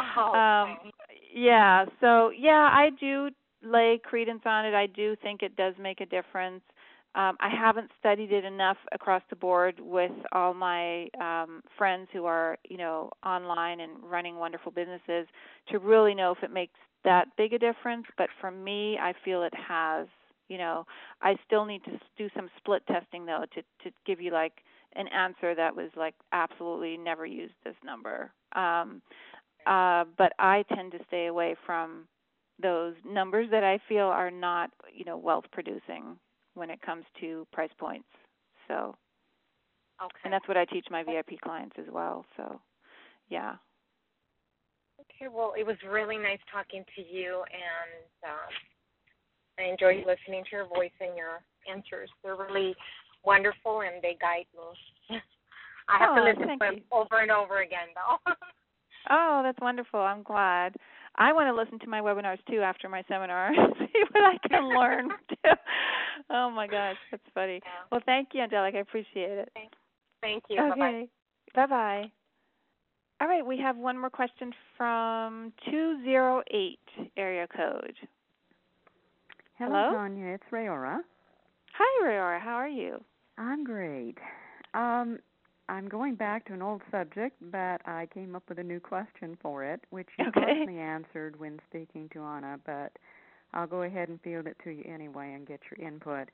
I do lay credence on it. I do think it does make a difference. I haven't studied it enough across the board with all my friends who are, online and running wonderful businesses to really know if it makes that big a difference. But for me, I feel it has. I still need to do some split testing, though, to give you, like, an answer that was, like, absolutely never use this number. But I tend to stay away from those numbers that I feel are not, wealth-producing when it comes to price points. So, okay. And that's what I teach my VIP clients as well. So, yeah. Okay, well, it was really nice talking to you, and I enjoyed listening to your voice and your answers. They're really wonderful, and they guide me. I have to listen to them over and over again, though. Oh, that's wonderful. I'm glad. I want to listen to my webinars, too, after my seminar, see what I can learn, too. Oh, my gosh, that's funny. Yeah. Well, thank you, Angelica. I appreciate it. Thank you. Okay. Bye-bye. All right, we have one more question from 208 area code. Hello, Tanya. It's Rayora. Hi, Rayora. How are you? I'm great. I'm going back to an old subject, but I came up with a new question for it, which you partly answered when speaking to Anna, but I'll go ahead and field it to you anyway and get your input.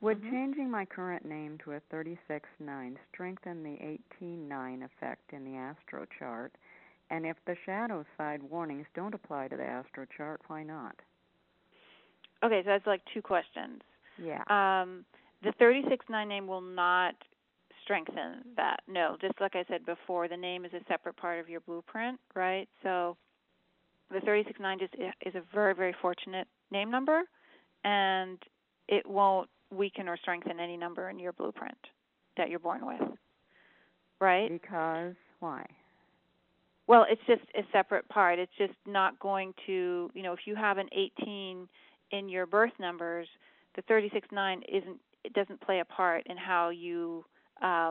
Would changing my current name to a 36-9 strengthen the 18-9 effect in the astro chart? And if the shadow side warnings don't apply to the astro chart, why not? Okay, so that's like two questions. Yeah. The 36-9 name will not strengthen that. No, just like I said before, the name is a separate part of your blueprint, right? So the 36-9 is a very, very fortunate name number, and it won't weaken or strengthen any number in your blueprint that you're born with, right? Because why? Well, it's just a separate part. It's just not going to, if you have an 18 in your birth numbers, the 36-9 doesn't play a part in how you, how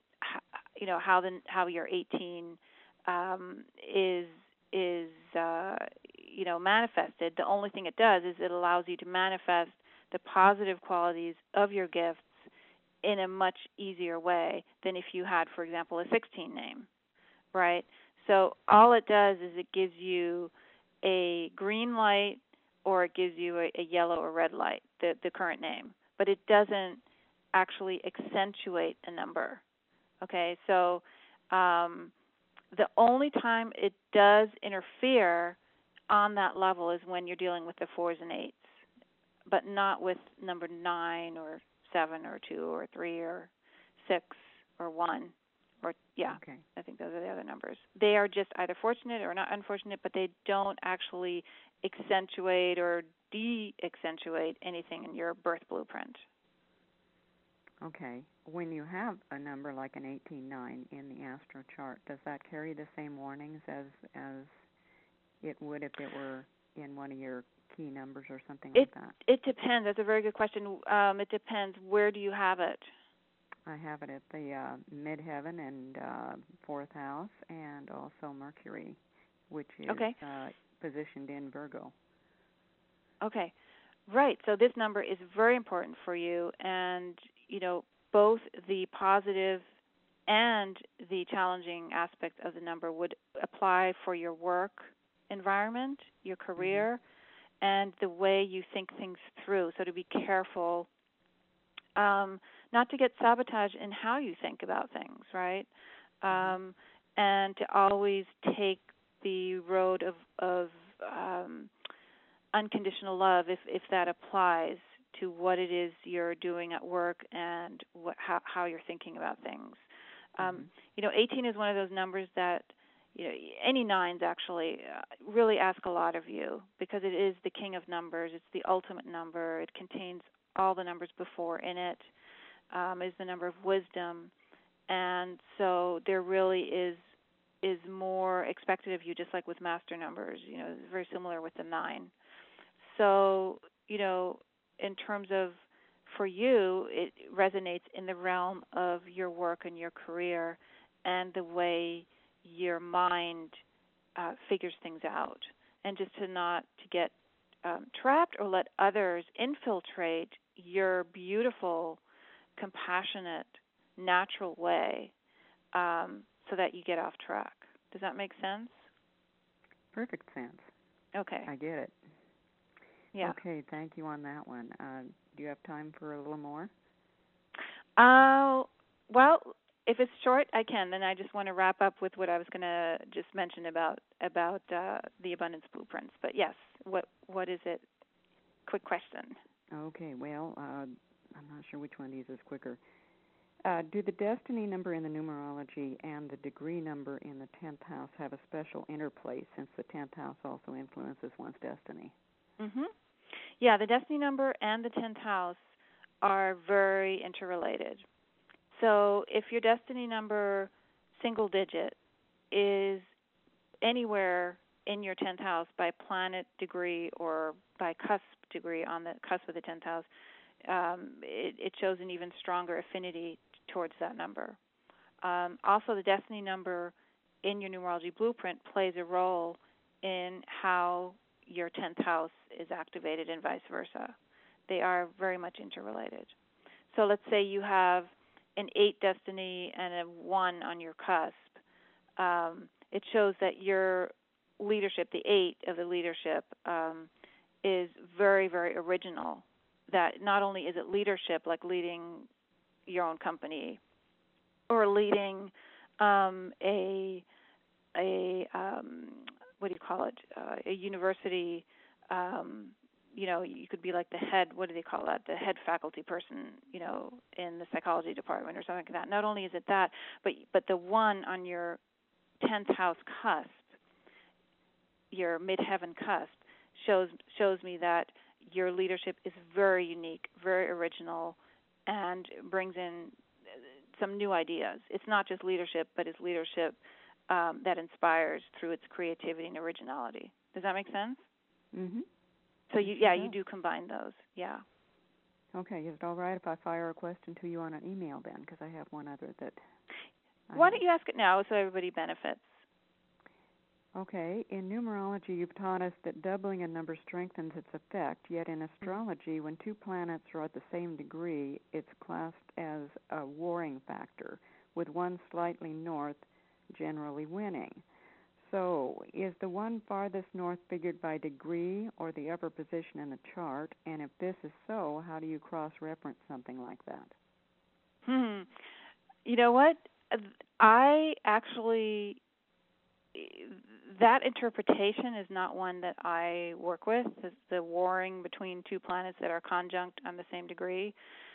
your 18 is manifested. The only thing it does is it allows you to manifest the positive qualities of your gifts in a much easier way than if you had, for example, a 16 name, right? So all it does is it gives you a green light or it gives you a yellow or red light, the current name, but it doesn't actually accentuate a number, okay? So the only time it does interfere on that level is when you're dealing with the 4s and 8s, but not with number 9 or 7 or 2 or 3 or 6 or 1 or, Okay. I think those are the other numbers. They are just either fortunate or not unfortunate, but they don't actually accentuate or de-accentuate anything in your birth blueprint. Okay. When you have a number like an 18-9 in the astro chart, does that carry the same warnings as it would if it were in one of your key numbers or something like that? It depends. That's a very good question. It depends. Where do you have it? I have it at the midheaven and fourth house, and also Mercury, which is positioned in Virgo. Okay, right. So this number is very important for you, and both the positive and the challenging aspect of the number would apply for your work environment, your career, and the way you think things through. So to be careful, not to get sabotaged in how you think about things, right? And to always take the road of unconditional love, if that applies to what it is you're doing at work and how you're thinking about things. 18 is one of those numbers that, any nines actually really ask a lot of you, because it is the king of numbers. It's the ultimate number. It contains all the numbers before in it. Is the number of wisdom, and so there really is more expected of you, just like with master numbers. It's very similar with the 9. So in terms of, for you, it resonates in the realm of your work and your career and the way your mind figures things out, and just to get trapped or let others infiltrate your beautiful, compassionate, natural way, so that you get off track. Does that make sense? Perfect sense. Okay. I get it. Yeah. Okay, thank you on that one. Do you have time for a little more? Well, if it's short, I can. Then I just want to wrap up with what I was going to just mention about the abundance blueprints. But yes, what is it? Quick question. Okay, well, I'm not sure which one of these is quicker. Do the destiny number in the numerology and the degree number in the 10th house have a special interplay, since the 10th house also influences one's destiny? Yeah, the destiny number and the 10th house are very interrelated. So if your destiny number single digit is anywhere in your 10th house by planet degree or by cusp degree on the cusp of the 10th house, it shows an even stronger affinity towards that number. Also, the destiny number in your numerology blueprint plays a role in how your 10th house is activated and vice versa. They are very much interrelated. So let's say you have an 8 destiny and a 1 on your cusp. It shows that your leadership, the 8 of the leadership, is very, very original. that not only is it leadership, like leading your own company or leading a what do you call it? A university. You could be like the head. What do they call that? The head faculty person. In the psychology department or something like that. Not only is it that, but the one on your 10th house cusp, your midheaven cusp, shows me that your leadership is very unique, very original, and brings in some new ideas. It's not just leadership, but it's leadership that inspires through its creativity and originality. Does that make sense? Mhm. So you do combine those. Yeah. Okay. Is it all right if I fire a question to you on an email then? Because I have one other that. Why don't you ask it now so everybody benefits? Okay. In numerology, you've taught us that doubling a number strengthens its effect, yet in astrology, when two planets are at the same degree, it's classed as a warring factor, with one slightly north generally winning. So, is the one farthest north figured by degree or the upper position in the chart? And if this is so, how do you cross-reference something like that? You know what? I actually, that interpretation is not one that I work with. It's the warring between two planets that are conjunct on the same degree.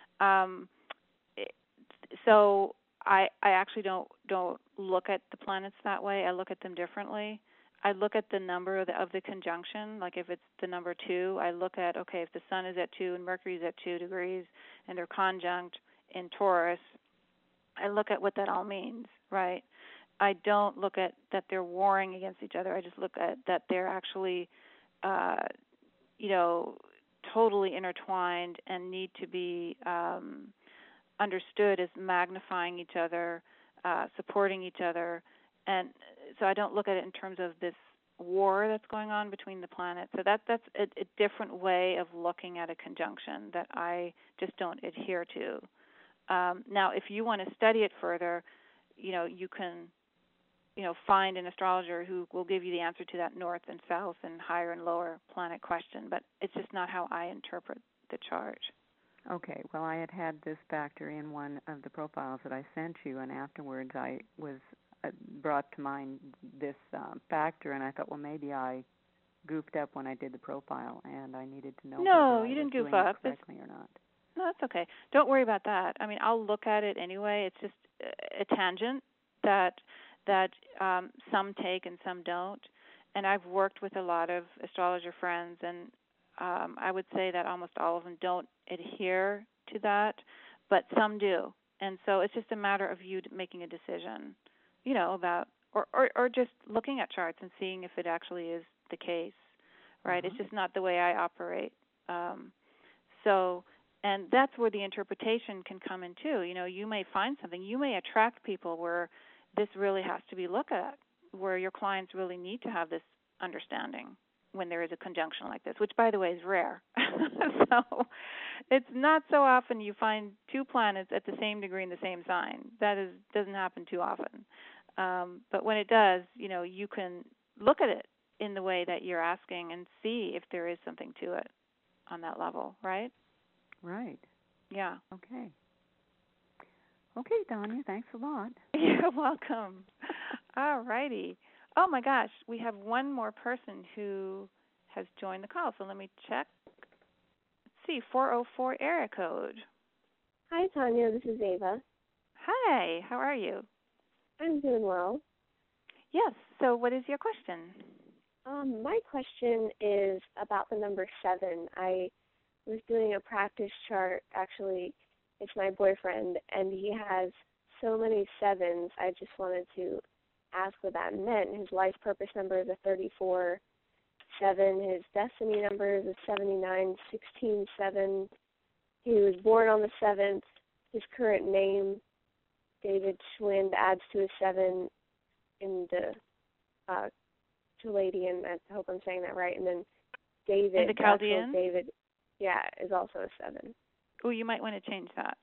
So I actually don't look at the planets that way. I look at them differently. I look at the number of the conjunction. Like if it's the number 2, I look at, okay, if the Sun is at 2 and Mercury is at 2 degrees and they're conjunct in Taurus, I look at what that all means, right? I don't look at that they're warring against each other. I just look at that they're actually, totally intertwined and need to be understood as magnifying each other, supporting each other. And so I don't look at it in terms of this war that's going on between the planets. So that's a different way of looking at a conjunction that I just don't adhere to. Now, if you want to study it further, you can, find an astrologer who will give you the answer to that north and south and higher and lower planet question. But it's just not how I interpret the chart. Okay, well, I had this factor in one of the profiles that I sent you, and afterwards I was brought to mind this factor, and I thought, well, maybe I goofed up when I did the profile, and I needed to know whether you didn't goof doing up. it correctly or not. No, that's okay. Don't worry about that. I mean, I'll look at it anyway. It's just a tangent that some take and some don't. And I've worked with a lot of astrologer friends, and I would say that almost all of them don't adhere to that, but some do. And so it's just a matter of you making a decision, about or just looking at charts and seeing if it actually is the case, right? It's just not the way I operate. And that's where the interpretation can come in too. You may find something. You may attract people where this really has to be looked at, where your clients really need to have this understanding when there is a conjunction like this, which, by the way, is rare. So it's not so often you find two planets at the same degree in the same sign. Doesn't happen too often. But when it does, you can look at it in the way that you're asking and see if there is something to it on that level, right? Right. Yeah. Okay, Danya, thanks a lot. You're welcome. All righty. Oh, my gosh. We have one more person who has joined the call, so let me check. Let's see, 404 area code. Hi, Tanya. This is Ava. Hi. How are you? I'm doing well. Yes. So what is your question? My question is about the number 7. I was doing a practice chart. Actually, it's my boyfriend, and he has so many 7s. I just wanted to ask what that meant. His life purpose number is a 34-7. His destiny number is a 79-16-7. He was born on the 7th. His current name, David Schwind, adds to a 7 in the Chaldean. I hope I'm saying that right. And then David, in the Chaldean? David, is also a 7. Oh, you might want to change that.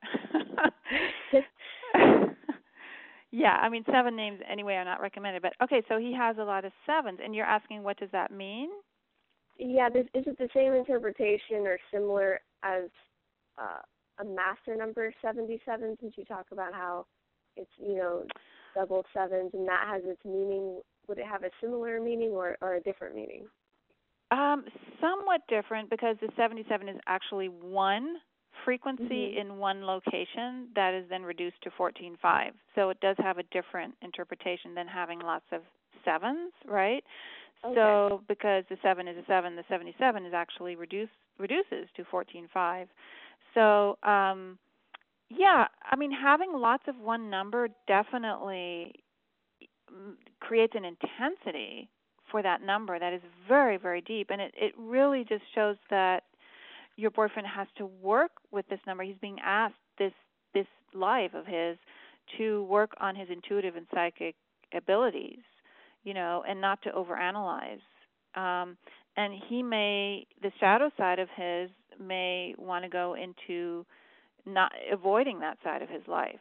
Yeah, I mean, 7 names anyway are not recommended. But, okay, so he has a lot of 7s, and you're asking what does that mean? Yeah, is it the same interpretation or similar as a master number 77, since you talk about how it's, double sevens and that has its meaning? Would it have a similar meaning or a different meaning? Somewhat different, because the 77 is actually one frequency in one location that is then reduced to 14.5. So it does have a different interpretation than having lots of sevens, right? Okay. So because the 7 is a 7, the 77 is actually reduces to 14.5. So, yeah, I mean, having lots of one number definitely creates an intensity for that number that is very, very deep. And it really just shows that your boyfriend has to work with this number. He's being asked this life of his to work on his intuitive and psychic abilities, and not to overanalyze. And the shadow side of his may want to go into not avoiding that side of his life,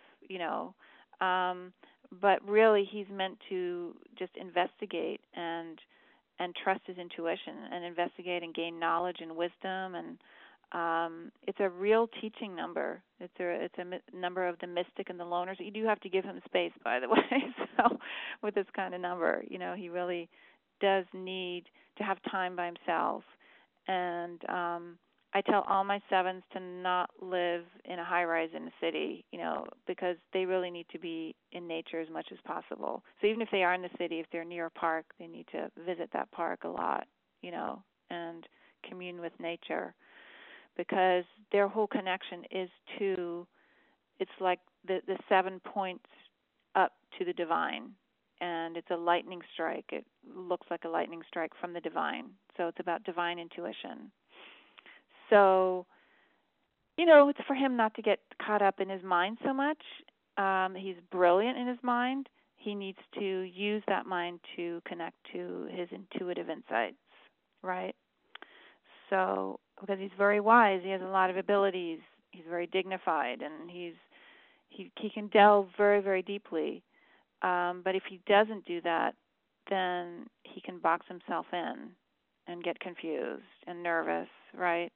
but really he's meant to just investigate and trust his intuition and investigate and gain knowledge and wisdom. And it's a real teaching number. It's a number of the mystic and the loner. So you do have to give him space, by the way. So with this kind of number, he really does need to have time by himself. And I tell all my sevens to not live in a high-rise in the city, because they really need to be in nature as much as possible. So even if they are in the city, if they're near a park, they need to visit that park a lot, and commune with nature, because their whole connection is it's like the 7 points up to the divine, and it's a lightning strike. It looks like a lightning strike from the divine. So it's about divine intuition. So, it's for him not to get caught up in his mind so much. He's brilliant in his mind. He needs to use that mind to connect to his intuitive insights, right? So, because he's very wise, he has a lot of abilities. He's very dignified, and he can delve very, very deeply. But if he doesn't do that, then he can box himself in and get confused and nervous, right?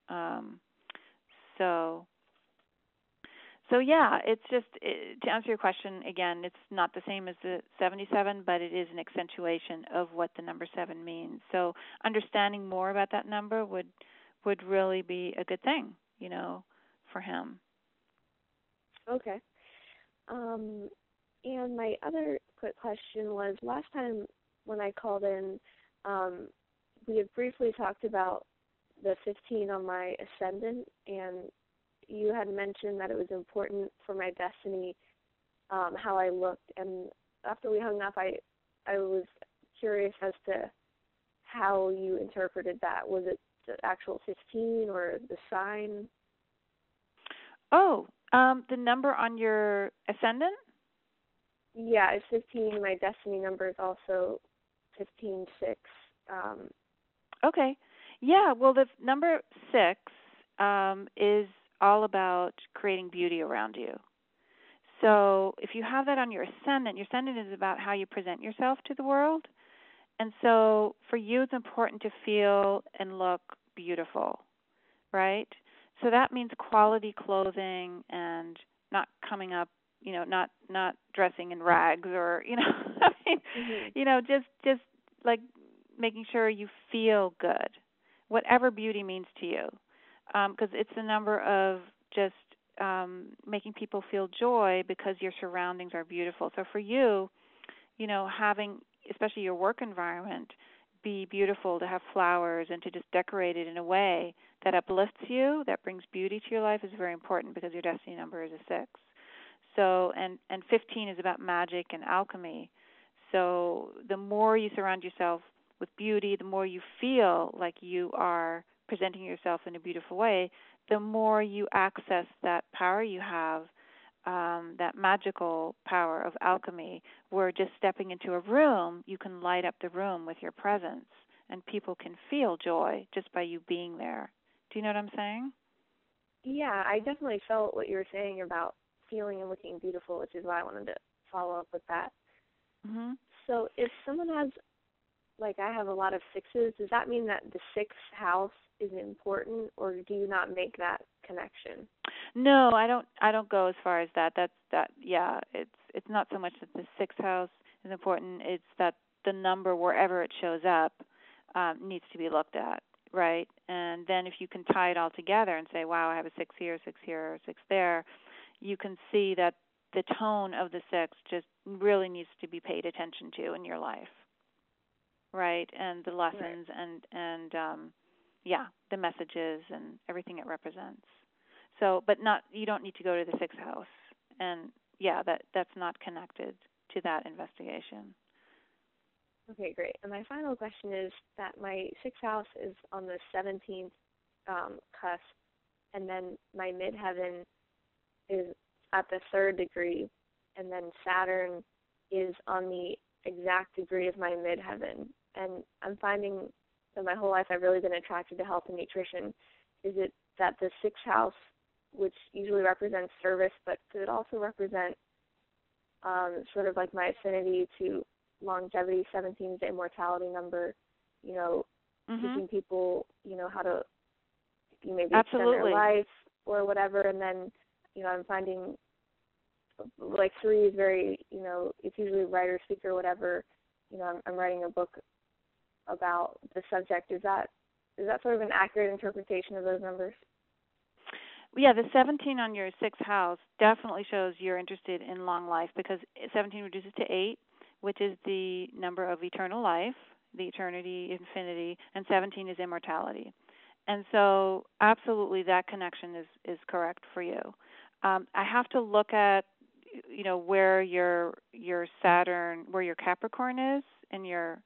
So yeah, it's just, to answer your question again, it's not the same as the 77, but it is an accentuation of what the number 7 means. So understanding more about that number would really be a good thing, for him. Okay. And my other quick question was, last time when I called in, we had briefly talked about the 15 on my ascendant, and you had mentioned that it was important for my destiny how I looked. And after we hung up, I was curious as to how you interpreted that. Was it the actual 15 or the sign? Oh, the number on your ascendant? Yeah, it's 15. My destiny number is also 15-6. Okay. Yeah, well, the number 6 is all about creating beauty around you. So if you have that on your ascendant is about how you present yourself to the world. And so for you, it's important to feel and look beautiful, right? So that means quality clothing and not coming up, not dressing in rags or, I mean, just like making sure you feel good, whatever beauty means to you, because it's the number of just making people feel joy because your surroundings are beautiful. So for you, having, especially your work environment, be beautiful, to have flowers and to just decorate it in a way that uplifts you, that brings beauty to your life, is very important, because your destiny number is a 6. So, and 15 is about magic and alchemy. So the more you surround yourself with beauty, the more you feel like you are presenting yourself in a beautiful way, the more you access that power you have, that magical power of alchemy, where just stepping into a room, you can light up the room with your presence, and people can feel joy just by you being there. Do you know what I'm saying? Yeah, I definitely felt what you were saying about feeling and looking beautiful, which is why I wanted to follow up with that. Mm-hmm. So if someone has like I have a lot of sixes. Does that mean that the sixth house is important, or do you not make that connection? No, I don't go as far as that. Yeah, it's not so much that the sixth house is important, it's that the number wherever it shows up needs to be looked at, right? And then if you can tie it all together and say, wow, I have a 6 here, 6 here, or 6 there, you can see that the tone of the 6 just really needs to be paid attention to in your life, right? And the lessons and yeah, the messages and everything it represents. So, but not, you don't need to go to the sixth house, and yeah, that's not connected to that investigation. Okay, great. And my final question is that my sixth house is on the 17th cusp, and then my midheaven is at the 3rd degree, and then Saturn is on the exact degree of my midheaven. And I'm finding that my whole life I've really been attracted to health and nutrition. Is it that the sixth house, which usually represents service, but could it also represent sort of like my affinity to longevity? 17 is the immortality number, teaching people, how to maybe extend their life or whatever. And then, I'm finding like 3 is very, it's usually writer, speaker, whatever. I'm writing a book about the subject. Is that sort of an accurate interpretation of those numbers? Yeah, the 17 on your sixth house definitely shows you're interested in long life, because 17 reduces to 8, which is the number of eternal life, the eternity, infinity, and 17 is immortality. And so absolutely that connection is correct for you. I have to look at, where your Saturn, where your Capricorn is in your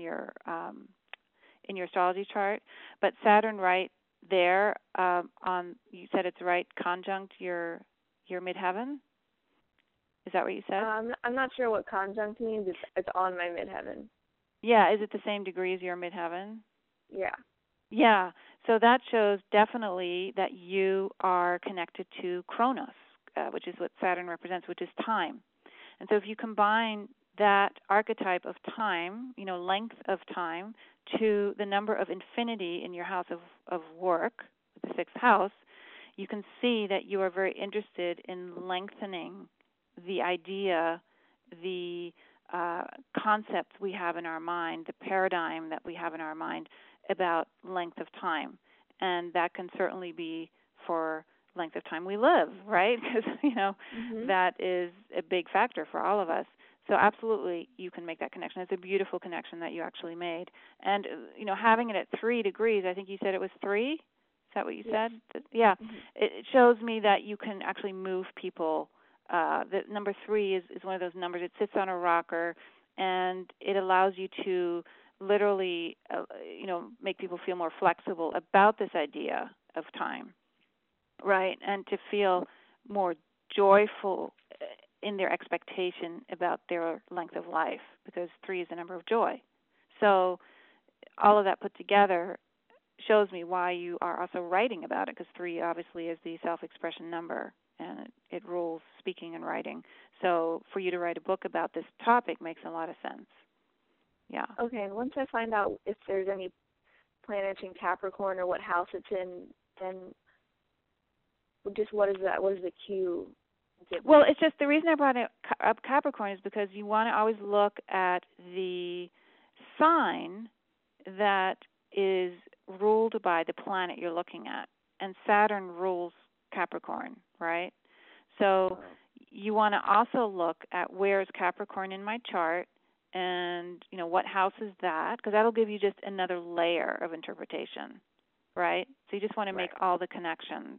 astrology chart, but Saturn right there on, you said it's right conjunct your midheaven. Is that what you said? I'm not sure what conjunct means. It's on my midheaven. Yeah, is it the same degree as your midheaven? Yeah. Yeah, so that shows definitely that you are connected to Kronos, which is what Saturn represents, which is time. And so if you combine that archetype of time, length of time, to the number of infinity in your house of work, the sixth house, you can see that you are very interested in lengthening the idea, the concepts we have in our mind, the paradigm that we have in our mind about length of time. And that can certainly be for length of time we live, right? Because, that is a big factor for all of us. So absolutely, you can make that connection. It's a beautiful connection that you actually made. And, having it at 3 degrees, I think you said it was 3? Is that what you said? Yeah. Mm-hmm. It shows me that you can actually move people. The number 3 is one of those numbers. It sits on a rocker, and it allows you to literally, make people feel more flexible about this idea of time, right? And to feel more joyful in their expectation about their length of life, because 3 is the number of joy. So all of that put together shows me why you are also writing about it, because 3 obviously is the self-expression number, and it rules speaking and writing. So for you to write a book about this topic makes a lot of sense. Yeah. Okay, and once I find out if there's any planets in Capricorn or what house it's in, then just what is that? What is the cue? Well, it's just the reason I brought up Capricorn is because you want to always look at the sign that is ruled by the planet you're looking at. And Saturn rules Capricorn, right? So you want to also look at where is Capricorn in my chart, and what house is that, because that'll give you just another layer of interpretation, right? So you just want to make all the connections.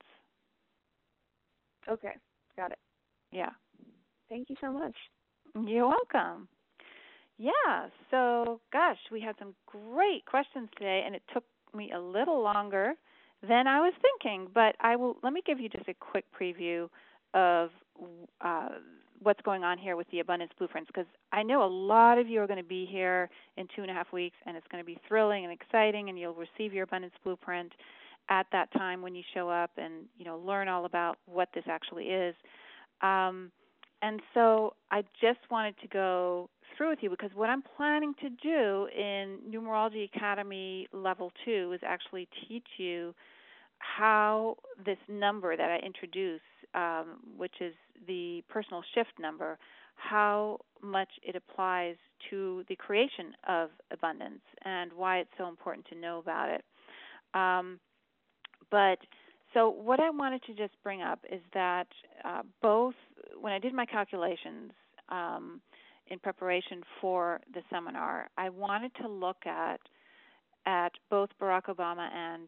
Okay, got it. Yeah. Thank you so much. You're welcome. Yeah, so gosh, we had some great questions today, and it took me a little longer than I was thinking, but let me give you just a quick preview of what's going on here with the Abundance Blueprints, because I know a lot of you are going to be here in 2.5 weeks, and it's going to be thrilling and exciting, and you'll receive your Abundance Blueprint at that time when you show up and learn all about what this actually is. And so I just wanted to go through with you, because what I'm planning to do in Numerology Academy Level 2 is actually teach you how this number that I introduce, which is the personal shift number, how much it applies to the creation of abundance and why it's so important to know about it. But so what I wanted to just bring up is that both when I did my calculations in preparation for the seminar, I wanted to look at both Barack Obama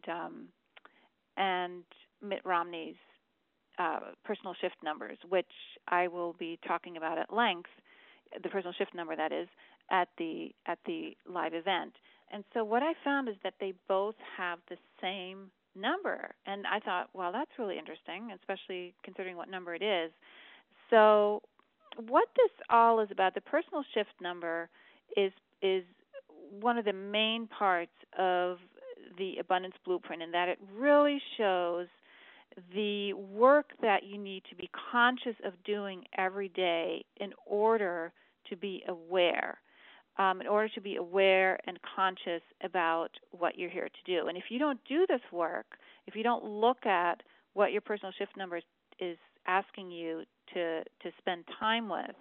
and Mitt Romney's personal shift numbers, which I will be talking about at length, the personal shift number that is, at the live event. And so what I found is that they both have the same number. And I thought, well, that's really interesting, especially considering what number it is. So what this all is about, the personal shift number is one of the main parts of the Abundance Blueprint, in that it really shows the work that you need to be conscious of doing every day in order to be aware. In order to be aware and conscious about what you're here to do. And if you don't do this work, if you don't look at what your personal shift number is asking you to spend time with,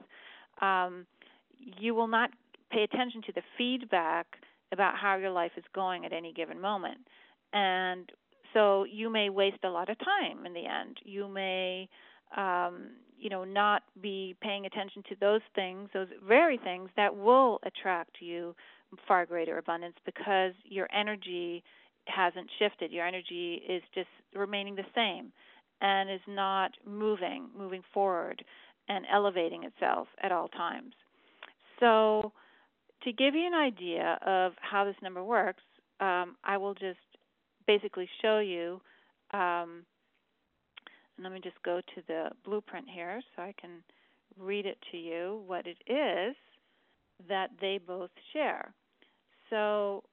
you will not pay attention to the feedback about how your life is going at any given moment. And so you may waste a lot of time in the end. You may not be paying attention to those things, those very things that will attract you far greater abundance, because your energy hasn't shifted. Your energy is just remaining the same and is not moving forward and elevating itself at all times. So to give you an idea of how this number works, I will just basically show you. And let me just go to the blueprint here so I can read it to you, what it is that they both share. So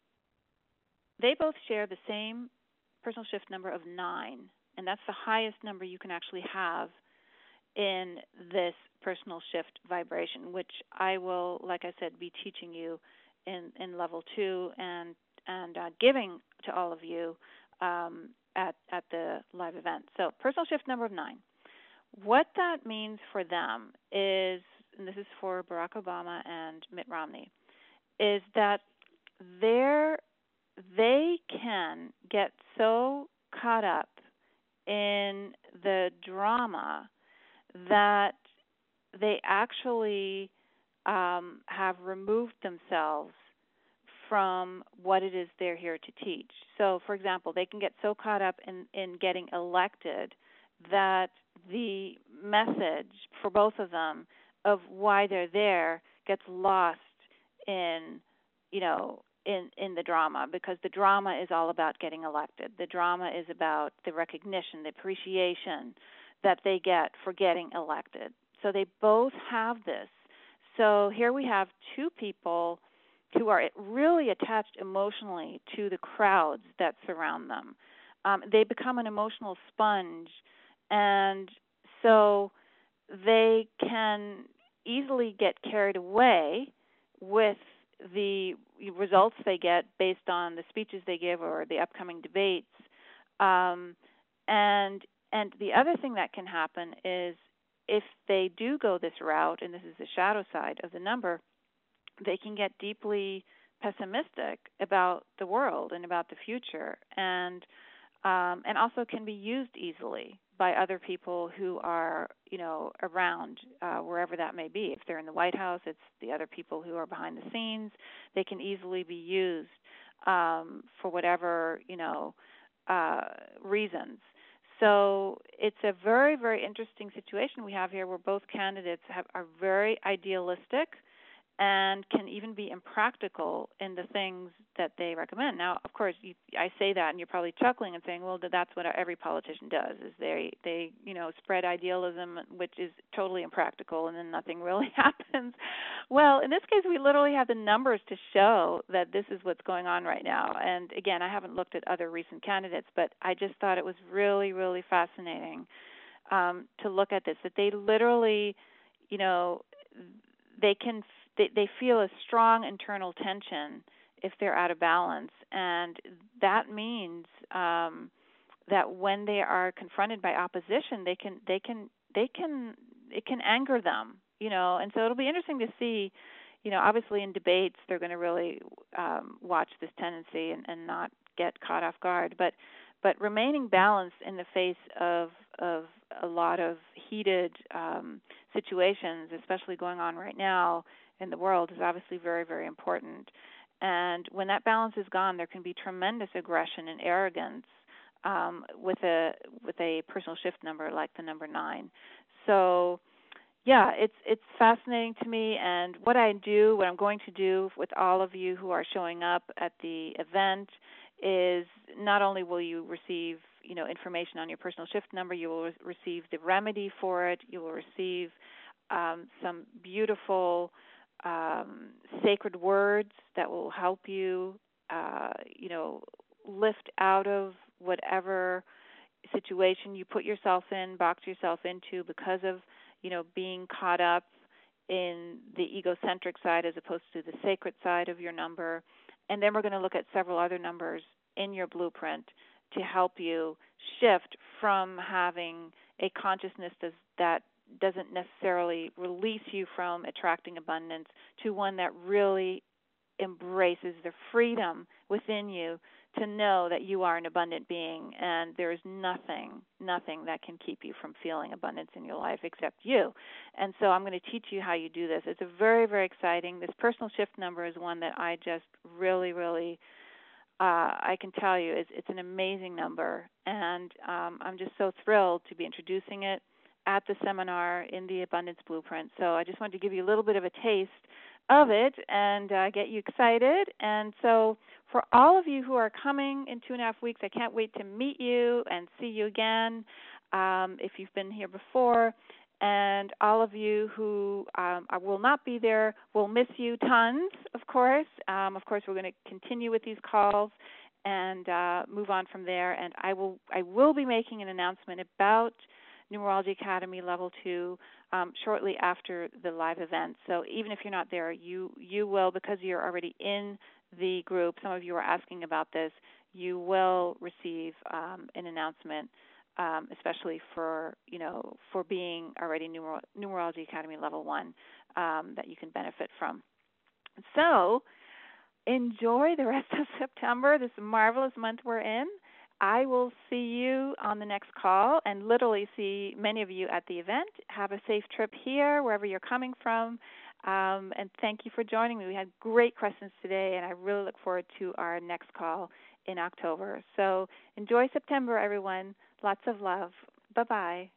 they both share the same personal shift number of 9, and that's the highest number you can actually have in this personal shift vibration, which I will, like I said, be teaching you in Level 2 and giving to all of you at the live event. So personal shift number of 9. What that means for them is, and this is for Barack Obama and Mitt Romney, is that they can get so caught up in the drama that they actually have removed themselves from what it is they're here to teach. So, for example, they can get so caught up in getting elected that the message for both of them of why they're there gets lost in the drama, because the drama is all about getting elected. The drama is about the recognition, the appreciation that they get for getting elected. So they both have this. So here we have two people who are really attached emotionally to the crowds that surround them. They become an emotional sponge, and so they can easily get carried away with the results they get based on the speeches they give or the upcoming debates. And the other thing that can happen is, if they do go this route, and this is the shadow side of the number, they can get deeply pessimistic about the world and about the future, and also can be used easily by other people who are, around wherever that may be. If they're in the White House, it's the other people who are behind the scenes. They can easily be used for whatever, reasons. So it's a very, very interesting situation we have here, where both candidates are very idealistic and can even be impractical in the things that they recommend. Now, of course, I say that, and you're probably chuckling and saying, well, that's what every politician does, is they spread idealism, which is totally impractical, and then nothing really happens. Well, in this case, we literally have the numbers to show that this is what's going on right now. And again, I haven't looked at other recent candidates, but I just thought it was really, really fascinating to look at this, that they literally, they can they feel a strong internal tension if they're out of balance, and that means that when they are confronted by opposition, it can anger them, and so it'll be interesting to see. Obviously in debates they're going to really watch this tendency and not get caught off guard, but remaining balanced in the face of a lot of heated situations, especially going on right now in the world, is obviously very, very important. And when that balance is gone, there can be tremendous aggression and arrogance with a personal shift number like the number 9. So yeah, it's fascinating to me, and what I'm going to do with all of you who are showing up at the event is not only will you receive, information on your personal shift number, you will receive the remedy for it, you will receive some beautiful sacred words that will help you, lift out of whatever situation you put yourself in, box yourself into because of being caught up in the egocentric side as opposed to the sacred side of your number. And then we're going to look at several other numbers in your blueprint to help you shift from having a consciousness that doesn't necessarily release you from attracting abundance to one that really embraces the freedom within you to know that you are an abundant being, and there is nothing that can keep you from feeling abundance in your life except you. And so I'm going to teach you how you do this. It's a very, very exciting. This personal shift number is one that I just really, really, I can tell you, it's an amazing number, and I'm just so thrilled to be introducing it at the seminar in the Abundance Blueprint. So I just wanted to give you a little bit of a taste of it and get you excited. And so for all of you who are coming in 2.5 weeks, I can't wait to meet you and see you again if you've been here before. And all of you who will not be there, will miss you tons, of course. Of course, we're going to continue with these calls and move on from there. And I will be making an announcement about Numerology Academy Level 2 shortly after the live event. So even if you're not there, you will, because you're already in the group, some of you are asking about this, you will receive an announcement, especially for being already Numerology Academy Level 1 that you can benefit from. So enjoy the rest of September, this marvelous month we're in. I will see you on the next call and literally see many of you at the event. Have a safe trip here, wherever you're coming from. And thank you for joining me. We had great questions today, and I really look forward to our next call in October. So enjoy September, everyone. Lots of love. Bye-bye.